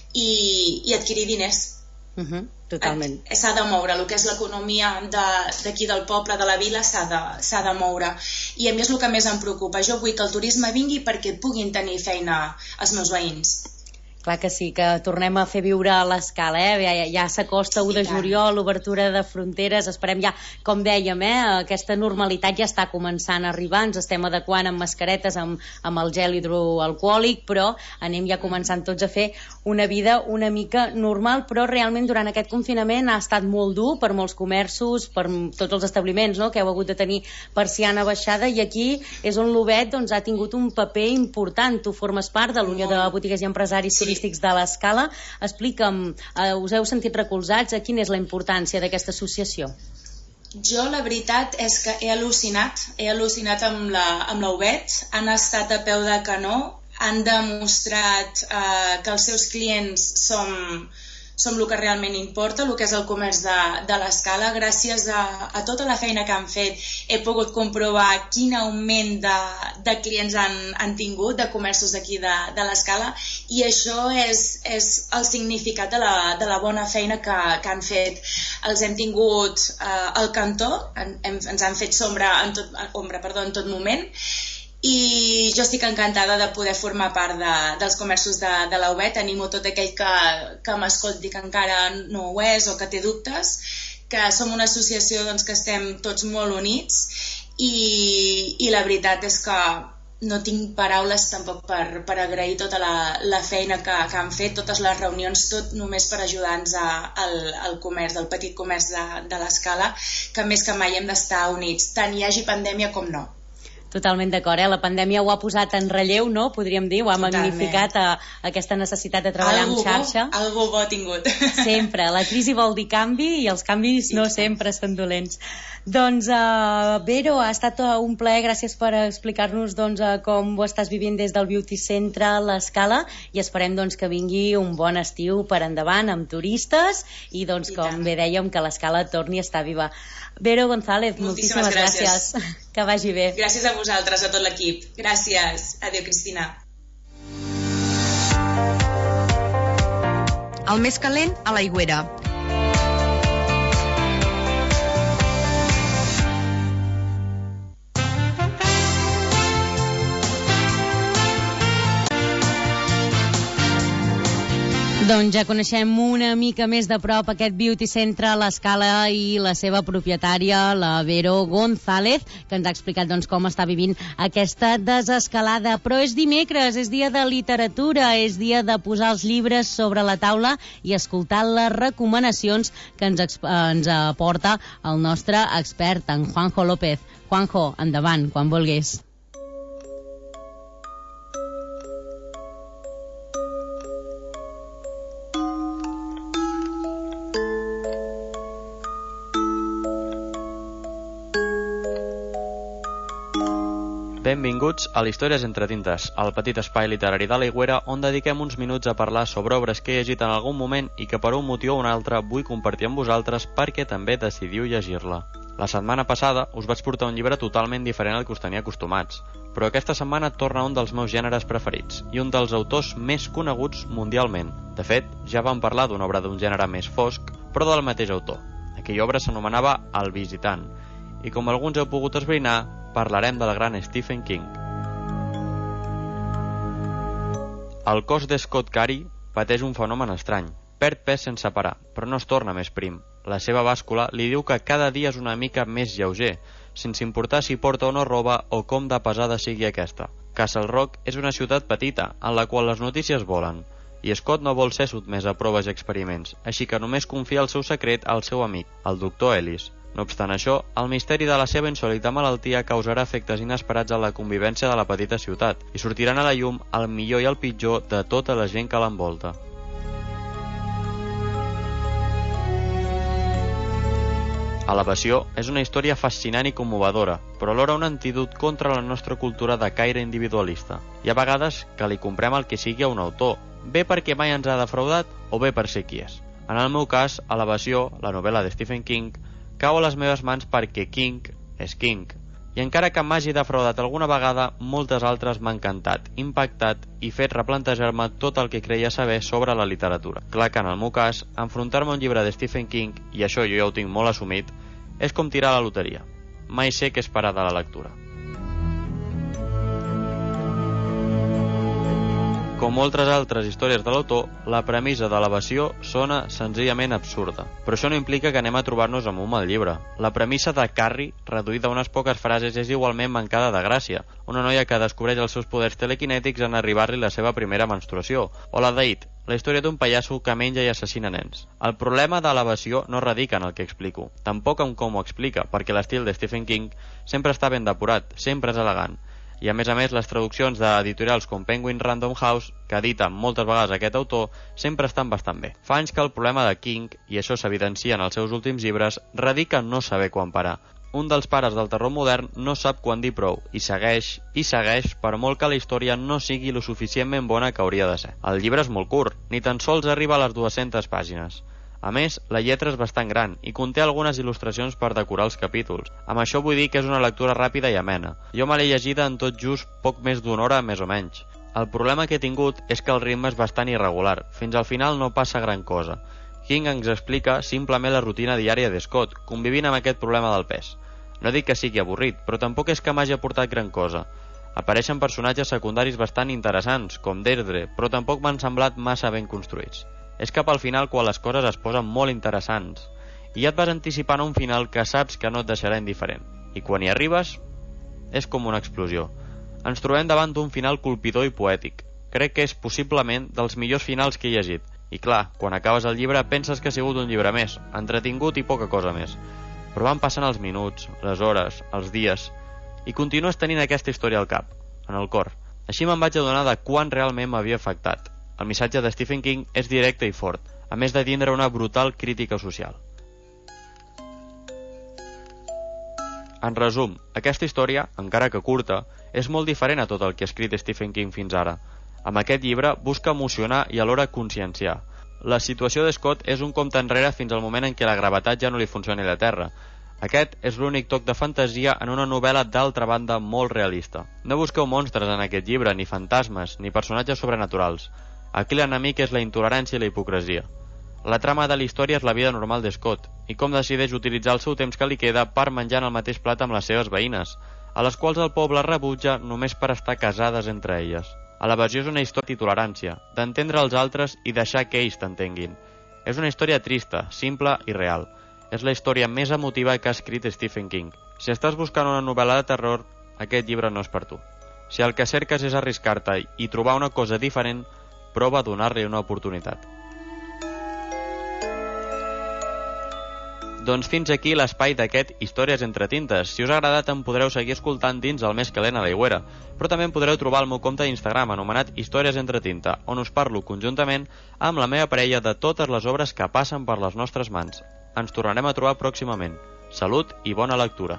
i adquirir diners. Totalment. S'ha de moure, el que és l'economia d'aquí del poble, de la vila, s'ha de moure. I a mi és el que més em preocupa. Jo vull que el turisme vingui perquè puguin tenir feina els meus veïns. Clar que sí, que tornem a fer viure a l'Escala, ja s'acosta 1 de juliol, l'obertura de fronteres, esperem ja, com dèiem, aquesta normalitat ja està començant a arribar, ens estem adequant amb mascaretes, amb el gel hidroalcohòlic, però anem ja començant tots a fer una vida una mica normal, però realment durant aquest confinament ha estat molt dur per molts comerços, per tots els establiments, no?, que heu hagut de tenir persiana baixada, i aquí és on l'Obet doncs, ha tingut un paper important. Tu formes part de l'Unió de Botiguers i Empresaris Turístics de l'Escala. Explica'm, us heu sentit recolzats? Quina és la importància d'aquesta associació? Jo la veritat és que he al·lucinat amb la Obet. Han estat a peu de canó, han demostrat que els seus clients som el que realment importa, el que és el comerç de l'Escala. Gràcies a tota la feina que han fet he pogut comprovar quin augment de clients han tingut, de comerços d'aquí de l'Escala, i això és el significat de la bona feina que han fet. Els hem tingut al cantó, ens han fet ombra en tot moment, i jo estic encantada de poder formar part dels comerços de la Obet. Animo tot aquell que m'escolti que encara no ho és o que té dubtes, que som una associació que estem tots molt units, i la veritat és que no tinc paraules tampoc per agrair tota la feina que han fet, totes les reunions, tot només per ajudar-nos al comerç, al petit comerç de l'Escala, que més que mai hem d'estar units, tant hi hagi pandèmia com no. Totalment d'acord, la pandèmia ho ha posat en relleu, no? Podríem dir, ho ha magnificat aquesta necessitat de treballar en xarxa. Algú bo ha tingut. Sempre, la crisi vol dir canvi i els canvis no sempre són dolents. Doncs, Vero, ha estat un plaer, gràcies per explicar-nos com ho estàs vivint des del Beauty Centre l'Escala, i esperem que vingui un bon estiu per endavant amb turistes i com bé dèiem, que l'Escala torni a estar viva. Vero González, moltíssimes gràcies. Que vagi bé. Gràcies a vosaltres, a tot l'equip. Gràcies. Adéu, Cristina. El més calent a l'Aigüera. Doncs ja coneixem una mica més de prop aquest Beauty Centre a l'Escala i la seva propietària, la Vero González, que ens ha explicat com està vivint aquesta desescalada. Però és dimecres, és dia de literatura, és dia de posar els llibres sobre la taula i escoltar les recomanacions que ens aporta el nostre expert, en Juanjo López. Juanjo, endavant, quan vulguis. Benvinguts a l'Històries entre tintes, el petit espai literari de l'Aigüera on dediquem uns minuts a parlar sobre obres que he llegit en algun moment i que per un motiu o un altre vull compartir amb vosaltres perquè també decidiu llegir-la. La setmana passada us vaig portar un llibre totalment diferent al que us tenia acostumats, però aquesta setmana torna un dels meus gèneres preferits i un dels autors més coneguts mundialment. De fet, ja vam parlar d'una obra d'un gènere més fosc, però del mateix autor. Aquella obra s'anomenava El visitant, i com alguns heu pogut esbrinar, parlarem del gran Stephen King. El cos de Scott Cary pateix un fenomen estrany. Perd pes sense parar, però no es torna més prim. la seva bàscula, li diu que cada dia és una mica més lleuger, sense importar si porta o no roba o com de pesada sigui aquesta. Castle Rock és una ciutat petita, en la qual les notícies volen, i Scott no vol ser sotmès a proves i experiments, així que només confia el seu secret al seu amic, el doctor Ellis. No obstant això, el misteri de la seva insòlita malaltia causarà efectes inesperats a la convivència de la petita ciutat i sortiran a la llum el millor i el pitjor de tota la gent que l'envolta. Elevació és una història fascinant i commovedora, però alhora un antídot contra la nostra cultura de caire individualista. Hi ha vegades que li comprem el que sigui a un autor, bé perquè mai ens ha defraudat o bé per ser qui és. En el meu cas, Elevació, la novel·la de Stephen King, cau a les meves mans perquè King és King. I encara que m'hagi defraudat alguna vegada, moltes altres m'han encantat, impactat i fet replantejar-me tot el que creia saber sobre la literatura. Clar que en el meu cas, enfrontar-me a un llibre de Stephen King, i això jo ja ho tinc molt assumit, és com tirar a la loteria. Mai sé què esperar de la lectura. Com moltes altres històries de l'autor, la premissa d'Elevació sona senzillament absurda. Però això no implica que anem a trobar-nos amb un mal llibre. La premissa de Carrie, reduïda a unes poques frases, és igualment mancada de gràcia. Una noia que descobreix els seus poders telequinètics en arribar-li la seva primera menstruació. O la de It, la història d'un pallasso que menja i assassina nens. El problema d'Elevació no radica en el que explico, tampoc en com ho explica, perquè l'estil de Stephen King sempre està ben depurat, sempre és elegant. I a més, les traduccions d'editorials com Penguin Random House, que editen moltes vegades aquest autor, sempre estan bastant bé. Fa anys que el problema de King, i això s'evidencia en els seus últims llibres, radica en no saber quan parar. Un dels pares del terror modern no sap quan dir prou, i segueix, per molt que la història no sigui lo suficientment bona que hauria de ser. El llibre és molt curt, ni tan sols arriba a les 200 pàgines. A més, la lletra és bastant gran i conté algunes il·lustracions per decorar els capítols. Amb això vull dir que és una lectura ràpida i amena. Jo me l'he llegida en tot just poc més d'una hora, més o menys. El problema que he tingut és que el ritme és bastant irregular. Fins al final no passa gran cosa. King ens explica simplement la rutina diària de Scott, convivint amb aquest problema del pes. No dic que sigui avorrit, però tampoc és que m'hagi aportat gran cosa. Apareixen personatges secundaris bastant interessants, com Deirdre, però tampoc m'han semblat massa ben construïts. És cap al final quan les coses es posen molt interessants i ja et vas anticipant a un final que saps que no et deixarà indiferent. I quan hi arribes, és com una explosió. Ens trobem davant d'un final colpidor i poètic. Crec que és possiblement dels millors finals que he llegit. I clar, quan acabes el llibre penses que ha sigut un llibre més, entretingut i poca cosa més. Però van passant els minuts, les hores, els dies, i continues tenint aquesta història al cap, en el cor. Així me'n vaig adonar de quan realment m'havia afectat. El missatge de Stephen King és directe i fort, a més de tindre una brutal crítica social. En resum, aquesta història, encara que curta, és molt diferent a tot el que ha escrit Stephen King fins ara. Amb aquest llibre busca emocionar i alhora conscienciar. La situació de Scott és un compte enrere fins al moment en què la gravetat ja no li funcioni a la Terra. Aquest és l'únic toc de fantasia en una novel·la d'altra banda molt realista. No busqueu monstres en aquest llibre, ni fantasmes, ni personatges sobrenaturals. Aquí l'enemic és la intolerància i la hipocresia. La trama de la història és la vida normal de Scott i com decideix utilitzar el seu temps que li queda per menjar en el mateix plat amb les seves veïnes, a les quals el poble rebutja només per estar casades entre elles. Elevació és una història d'intolerància, d'entendre els altres i deixar que ells t'entenguin. És una història trista, simple i real. És la història més emotiva que ha escrit Stephen King. Si estàs buscant una novel·la de terror, aquest llibre no és per tu. Si el que cerques és arriscar-te i trobar una cosa diferent, prova a donar-li una oportunitat. Doncs fins aquí l'espai d'aquest Històries entre tintes. Si us ha agradat em podreu seguir escoltant dins el Més calent a l'Aigüera, però també em podreu trobar al meu compte d'Instagram anomenat Històries entre tinta, on us parlo conjuntament amb la meva parella de totes les obres que passen per les nostres mans. Ens tornarem a trobar pròximament. Salut i bona lectura.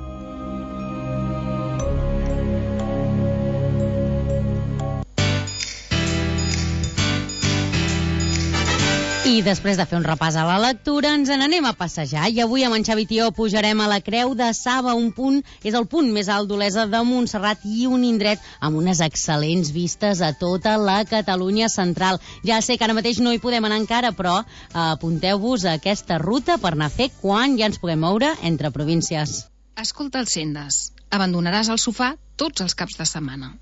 I després de fer un repàs a la lectura, ens n'anem a passejar. I avui amb en Xavi Tió pujarem a la Creu de Saba, és el punt més alt d'Olesa de Montserrat i un indret amb unes excel·lents vistes a tota la Catalunya central. Ja sé que ara mateix no hi podem anar encara, però apunteu-vos a aquesta ruta per anar a fer quan ja ens puguem moure entre províncies. Escolta els Sendes. Abandonaràs el sofà tots els caps de setmana.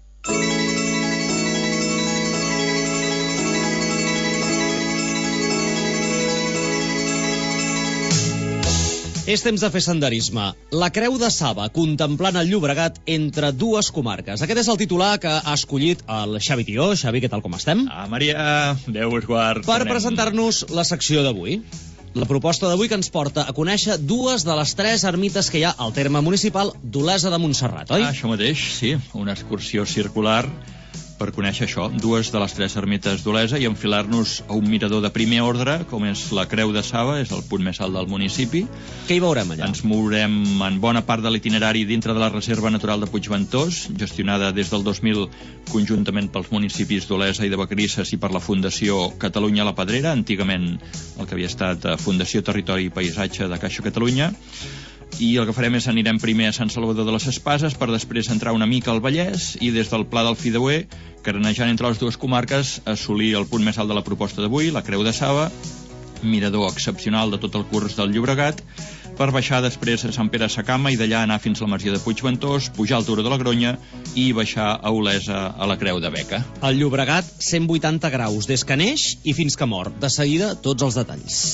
És temps de fer senderisme. La Creu de Saba, contemplant el Llobregat entre dues comarques. Aquest és el titular que ha escollit el Xavi Tió. Xavi, què tal, com estem? Maria, Déu us guard. Per presentar-nos la secció d'avui. La proposta d'avui que ens porta a conèixer dues de les 3 ermites que hi ha al terme municipal d'Olesa de Montserrat, oi? Això mateix, sí. Una excursió circular per conèixer això, dues de les 3 ermites d'Olesa i enfilar-nos a un mirador de primer ordre, com és la Creu de Saba, és el punt més alt del municipi. Què hi veurem allà? Ens mourem en bona part de l'itinerari dintre de la Reserva Natural de Puigventós, gestionada des del 2000 conjuntament pels municipis d'Olesa i de Vacarisses i per la Fundació Catalunya la Pedrera, antigament el que havia estat Fundació Territori i Paisatge de Caixa Catalunya. I el que farem és anirem primer a Sant Salvador de les Espases per després entrar una mica al Vallès i des del Pla del Fideuer, carenejant entre les dues comarques, assolir el punt més alt de la proposta d'avui, la Creu de Saba, mirador excepcional de tot el curs del Llobregat, per baixar després a Sant Pere Sacama i d'allà anar fins a la Masia de Puigventós, pujar al Turó de la Gronya i baixar a Olesa a la Creu de Beca. El Llobregat, 180 graus, des que neix i fins que mor. De seguida, tots els detalls.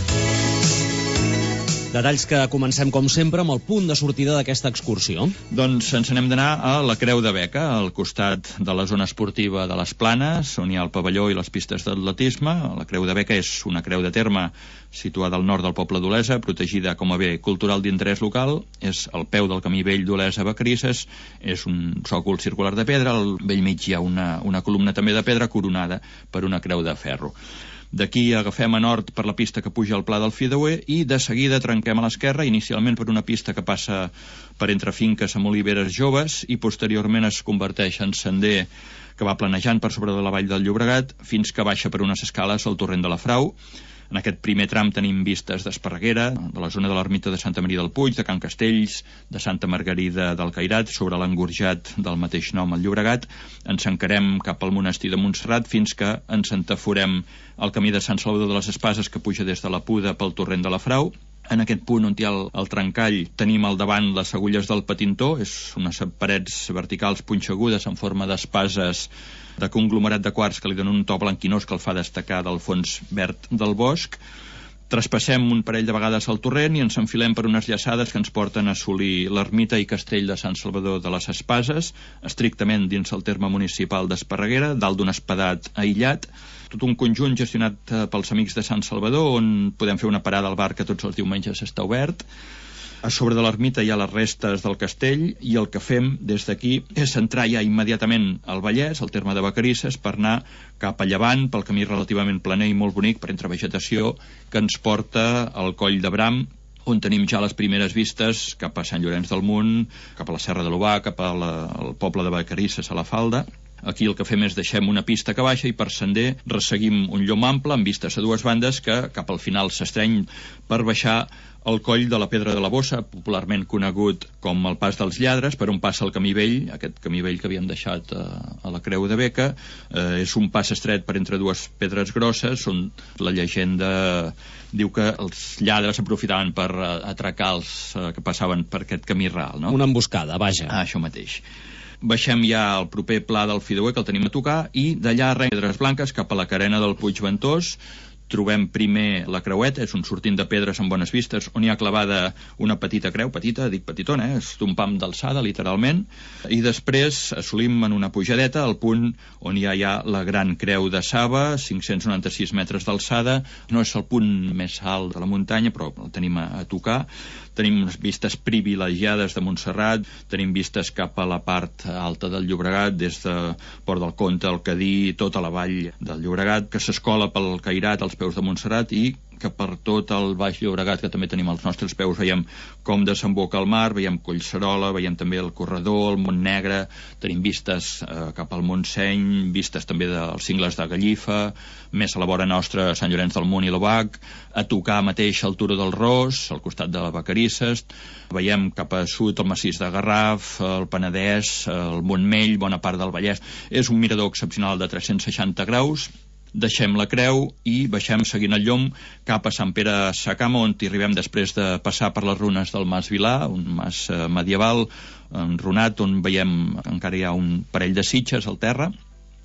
Detalls que comencem, com sempre, amb el punt de sortida d'aquesta excursió. Doncs ens n'hem d'anar a la Creu de Beca, al costat de la zona esportiva de les Planes, on hi ha el pavelló i les pistes d'atletisme. La Creu de Beca és una creu de terme situada al nord del poble d'Olesa, protegida com a bé cultural d'interès local. És al peu del camí vell d'Olesa a Vacarisses. És un sòcol circular de pedra. Al vell mig hi ha una columna també de pedra coronada per una creu de ferro. D'aquí agafem a nord per la pista que puja al Pla del Fideuer i de seguida trenquem a l'esquerra, inicialment per una pista que passa per entre finques amb oliveres joves i posteriorment es converteix en sender que va planejant per sobre de la vall del Llobregat fins que baixa per unes escales al torrent de la Frau. En aquest primer tram tenim vistes d'Esparreguera, de la zona de l'ermita de Santa Maria del Puig, de Can Castells, de Santa Margarida del Cairat, sobre l'engorjat del mateix nom al Llobregat. Ens encarem cap al monestir de Montserrat fins que ens entaforem al camí de Sant Salvador de les Espases que puja des de la Puda pel torrent de la Frau. En aquest punt on hi ha el trencall tenim al davant les agulles del Patintó, és unes parets verticals punxegudes en forma d'espases de conglomerat de quars que li donen un to blanquinós que el fa destacar del fons verd del bosc. Traspassem un parell de vegades el torrent i ens enfilem per unes llaçades que ens porten a assolir l'ermita i castell de Sant Salvador de les Espases, estrictament dins el terme municipal d'Esparreguera, dalt d'un espadat aïllat, tot un conjunt gestionat pels Amics de Sant Salvador, on podem fer una parada al bar que tots els diumenges està obert. A sobre de l'ermita hi ha les restes del castell i el que fem des d'aquí és entrar ja immediatament al Vallès, al terme de Vacarisses, per anar cap a llevant pel camí relativament planer i molt bonic per entre vegetació que ens porta al Coll de Bram, on tenim ja les primeres vistes cap a Sant Llorenç del Munt, cap a la Serra de l'Ovà, cap al poble de Vacarisses a la Falda. Aquí el que fem és deixem una pista que baixa i per sender resseguim un llom ample amb vistes a dues bandes que cap al final s'estreny per baixar el coll de la Pedra de la Bossa, popularment conegut com el Pas dels Lladres, per on passa el camí vell, aquest camí vell que havíem deixat a la Creu de Beca. És un pas estret per entre dues pedres grosses, on la llegenda diu que els lladres aprofitaven per atracar els que passaven per aquest camí ral, no? Una emboscada, vaja. Això mateix. Baixem ja al proper Pla del Fideuer, que el tenim a tocar, i d'allà a Pedres Blanques cap a la carena del Puigventós. Trobem primer la creueta, és un sortint de pedres amb bones vistes, on hi ha clavada una petita creu, petita, dic petitona, és d'un pam d'alçada, literalment, i després assolim en una pujadeta el punt on hi ha la gran creu de Saba, 596 metres d'alçada. No és el punt més alt de la muntanya, però el tenim a tocar. Tenim unes vistes privilegiades de Montserrat, tenim vistes cap a la part alta del Llobregat, des de Port del Comte, el Cadí, tota la vall del Llobregat, que s'escola pel Cairat als peus de Montserrat i que per tot el Baix Llobregat, que també tenim als nostres peus, veiem com desemboca el mar, veiem Collserola, veiem també el Corredor, el Montnegre, tenim vistes cap al Montseny, vistes també dels cingles de Gallifa, més a la vora nostra Sant Llorenç del Munt i l'Obac, a tocar mateix el Turó del Ros, al costat de la Vacarisses, veiem cap a sud el massís de Garraf, el Penedès, el Montmell, bona part del Vallès. És un mirador excepcional de 360 graus. Deixem la creu i baixem seguint el llom cap a Sant Pere Sacama, on hi arribem després de passar per les runes del Mas Vilà, un mas medieval enrunat on veiem encara hi ha un parell de sitges al terra.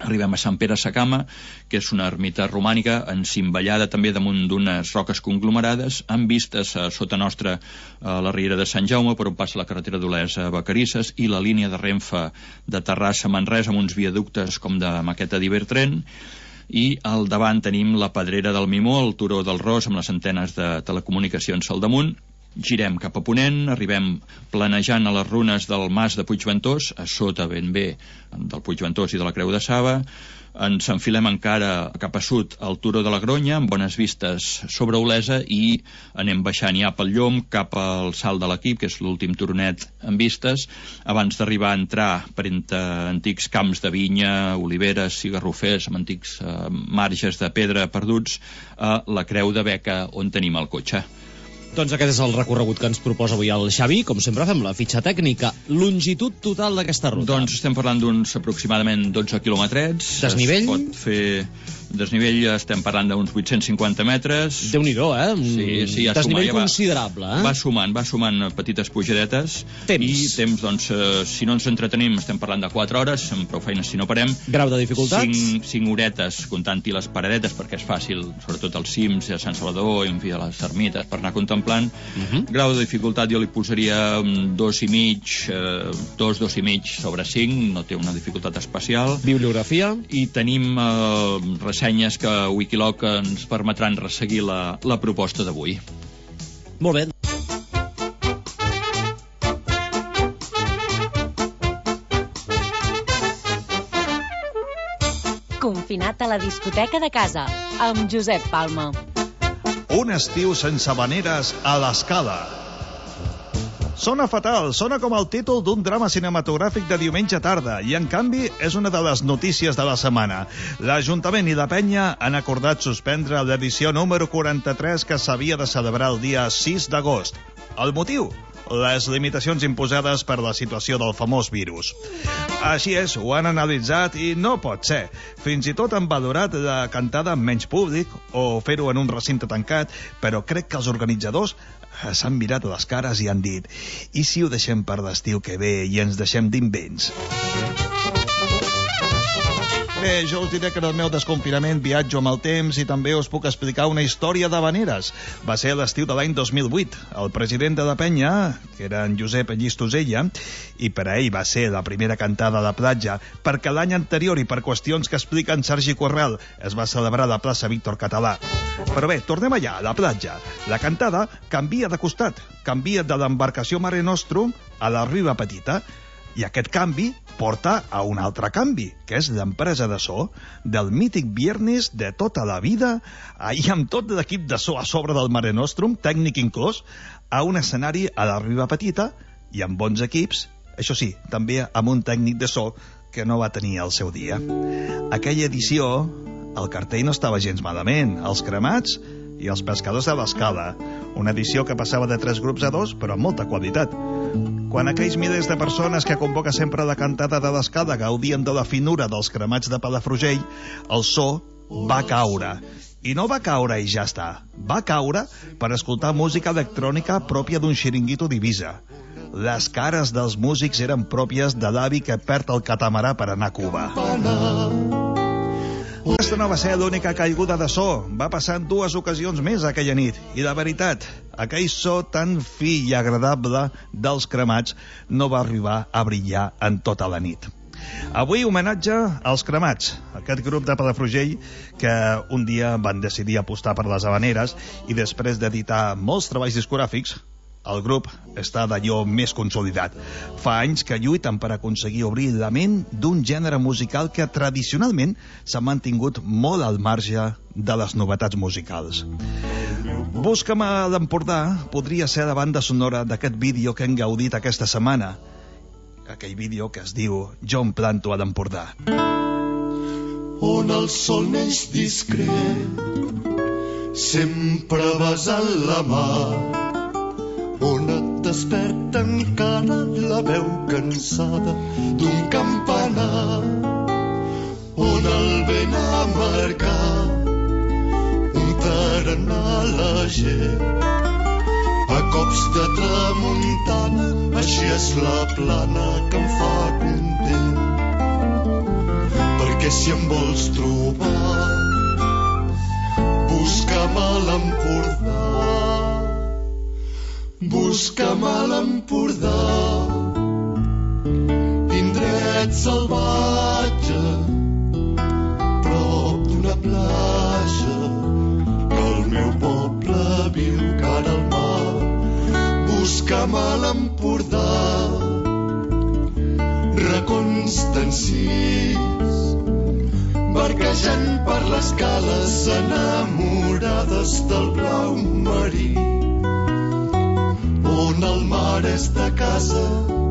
Arribem a Sant Pere Sacama, que és una ermita romànica encimbellada també damunt d'unes roques conglomerades, amb vistes sota nostra a la Riera de Sant Jaume, per on passa la carretera d'Olesa a Vacarisses, i la línia de Renfe de Terrassa a Manresa, amb uns viaductes com de maqueta d'Ibertren, i al davant tenim la Pedrera del Mimó, el turó del Ros, amb les antenes de telecomunicacions al damunt. Girem cap a ponent, arribem planejant a les runes del Mas de Puigventós, a sota ben bé del Puigventós i de la Creu de Saba. Ens enfilem encara cap a sud al Turó de la Gronya, amb bones vistes sobre Olesa, i anem baixant ja pel Llom cap al Salt de l'Equip, que és l'últim turonet amb vistes, abans d'arribar a entrar per entre antics camps de vinya, oliveres i garrofers, amb antics marges de pedra perduts, a la Creu de Beca, on tenim el cotxe. Doncs aquest és el recorregut que ens proposa avui el Xavi. Com sempre fem la fitxa tècnica. Longitud total d'aquesta ruta? Doncs estem parlant d'uns aproximadament 12 quilòmetres. Desnivell? Es pot fer... Desnivell estem parlant d'uns 850 metres. Déu-n'hi-do, Sí, ja desnivell suma, considerable, Va sumant petites pujadetes. Temps. I temps, doncs, si no ens entretenim, estem parlant de 4 hores, amb prou feines si no parem. Grau de dificultat? 5 horetes, comptant-hi les paradetes, perquè és fàcil, sobretot als cims, a Sant Salvador, i en fi, a les ermites, per anar contemplant. Grau de dificultat jo li posaria 2,5, 2,5 sobre 5, no té una dificultat especial. Bibliografia? I tenim ressenyes que Wikiloc ens permetran resseguir la proposta d'avui. Molt bé. Confinat a la discoteca de casa, amb Josep Palma. Un estiu sense habaneres a l'Escala. Sona fatal, sona com el títol d'un drama cinematogràfic de diumenge tarda, i en canvi és una de les notícies de la setmana. L'Ajuntament i la Penya han acordat suspendre l'edició número 43 que s'havia de celebrar el dia 6 d'agost. El motiu? Les limitacions imposades per la situació del famós virus. Així és, ho han analitzat i no pot ser. Fins i tot han valorat la cantada amb menys públic o fer-ho en un recinte tancat, però crec que els organitzadors s'han mirat les cares i han dit: i si ho deixem per l'estiu que ve i ens deixem d'invents? Bé, jo us diré que en el meu desconfinament viatjo amb el temps i també us puc explicar una història d'habaneres. Va ser l'estiu de l'any 2008. El president de la Penya, que era en Josep Llistosella, i per a ell va ser la primera cantada a la platja, perquè l'any anterior i per qüestions que explica en Sergi Corral es va celebrar a la plaça Víctor Català. Però bé, tornem allà, a la platja. La cantada canvia de costat, canvia de l'embarcació Mare Nostrum a la Riba Petita, i aquest canvi porta a un altre canvi, que és l'empresa de so del mític Viernes de tota la vida, i amb tot l'equip de so a sobre del Mare Nostrum, tècnic inclòs, a un escenari a la Riba Petita i amb bons equips, això sí, també amb un tècnic de so que no va tenir el seu dia. Aquella edició, el cartell no estava gens malament, els cremats i els pescadors de l'Escala, una edició que passava de 3 grups a 2, però amb molta qualitat. Quan aquells milers de persones que convoca sempre la cantada de l'Escala gaudien de la finura dels cremats de Palafrugell, el so va caure. I no va caure i ja està. Va caure per escoltar música electrònica pròpia d'un xiringuito d'Eivissa. Les cares dels músics eren pròpies de l'avi que perd el catamarà per anar a Cuba. Aquesta no va ser l'única caiguda de so. Va passar en 2 ocasions més aquella nit. I la veritat, aquell so tan fi i agradable dels cremats no va arribar a brillar en tota la nit. Avui homenatge als cremats, aquest grup de Palafrugell que un dia van decidir apostar per les habaneres i després d'editar molts treballs discogràfics, el grup està d'allò més consolidat. Fa anys que lluiten per aconseguir obrir la ment d'un gènere musical que tradicionalment s'ha mantingut molt al marge de les novetats musicals. Busca'm a l'Empordà podria ser la banda sonora d'aquest vídeo que hem gaudit aquesta setmana. Aquell vídeo que es diu Jo em planto a l'Empordà. On el sol neix discret, sempre besant la mar, on et desperta encara la veu cansada d'un campanar, on el vent ha marcat un tarannà a la gent, a cops de tramuntana, així és la plana que em fa content, perquè si em vols trobar, busca'm a l'Empordà. Busca'm a l'Empordà, indret salvatge, prop d'una platja, que el meu poble viu cara al mar. Busca'm a l'Empordà, racons d'encís, barquejant per les cales enamorades del blau marí, on el mar és de casa.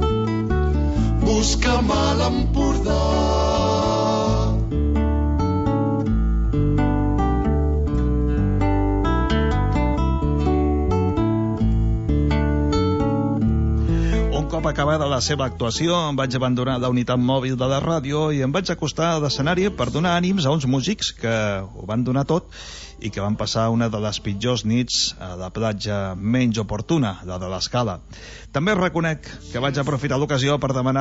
Busca'm a l'Empordà. Un cop acabada la seva actuació, em vaig abandonar la unitat mòbil de la ràdio i em vaig acostar a l'escenari per donar ànims a uns músics que ho van donar tot i que van passar una de les pitjors nits a la platja menys oportuna, la de l'Escala. També reconec que vaig aprofitar l'ocasió per demanar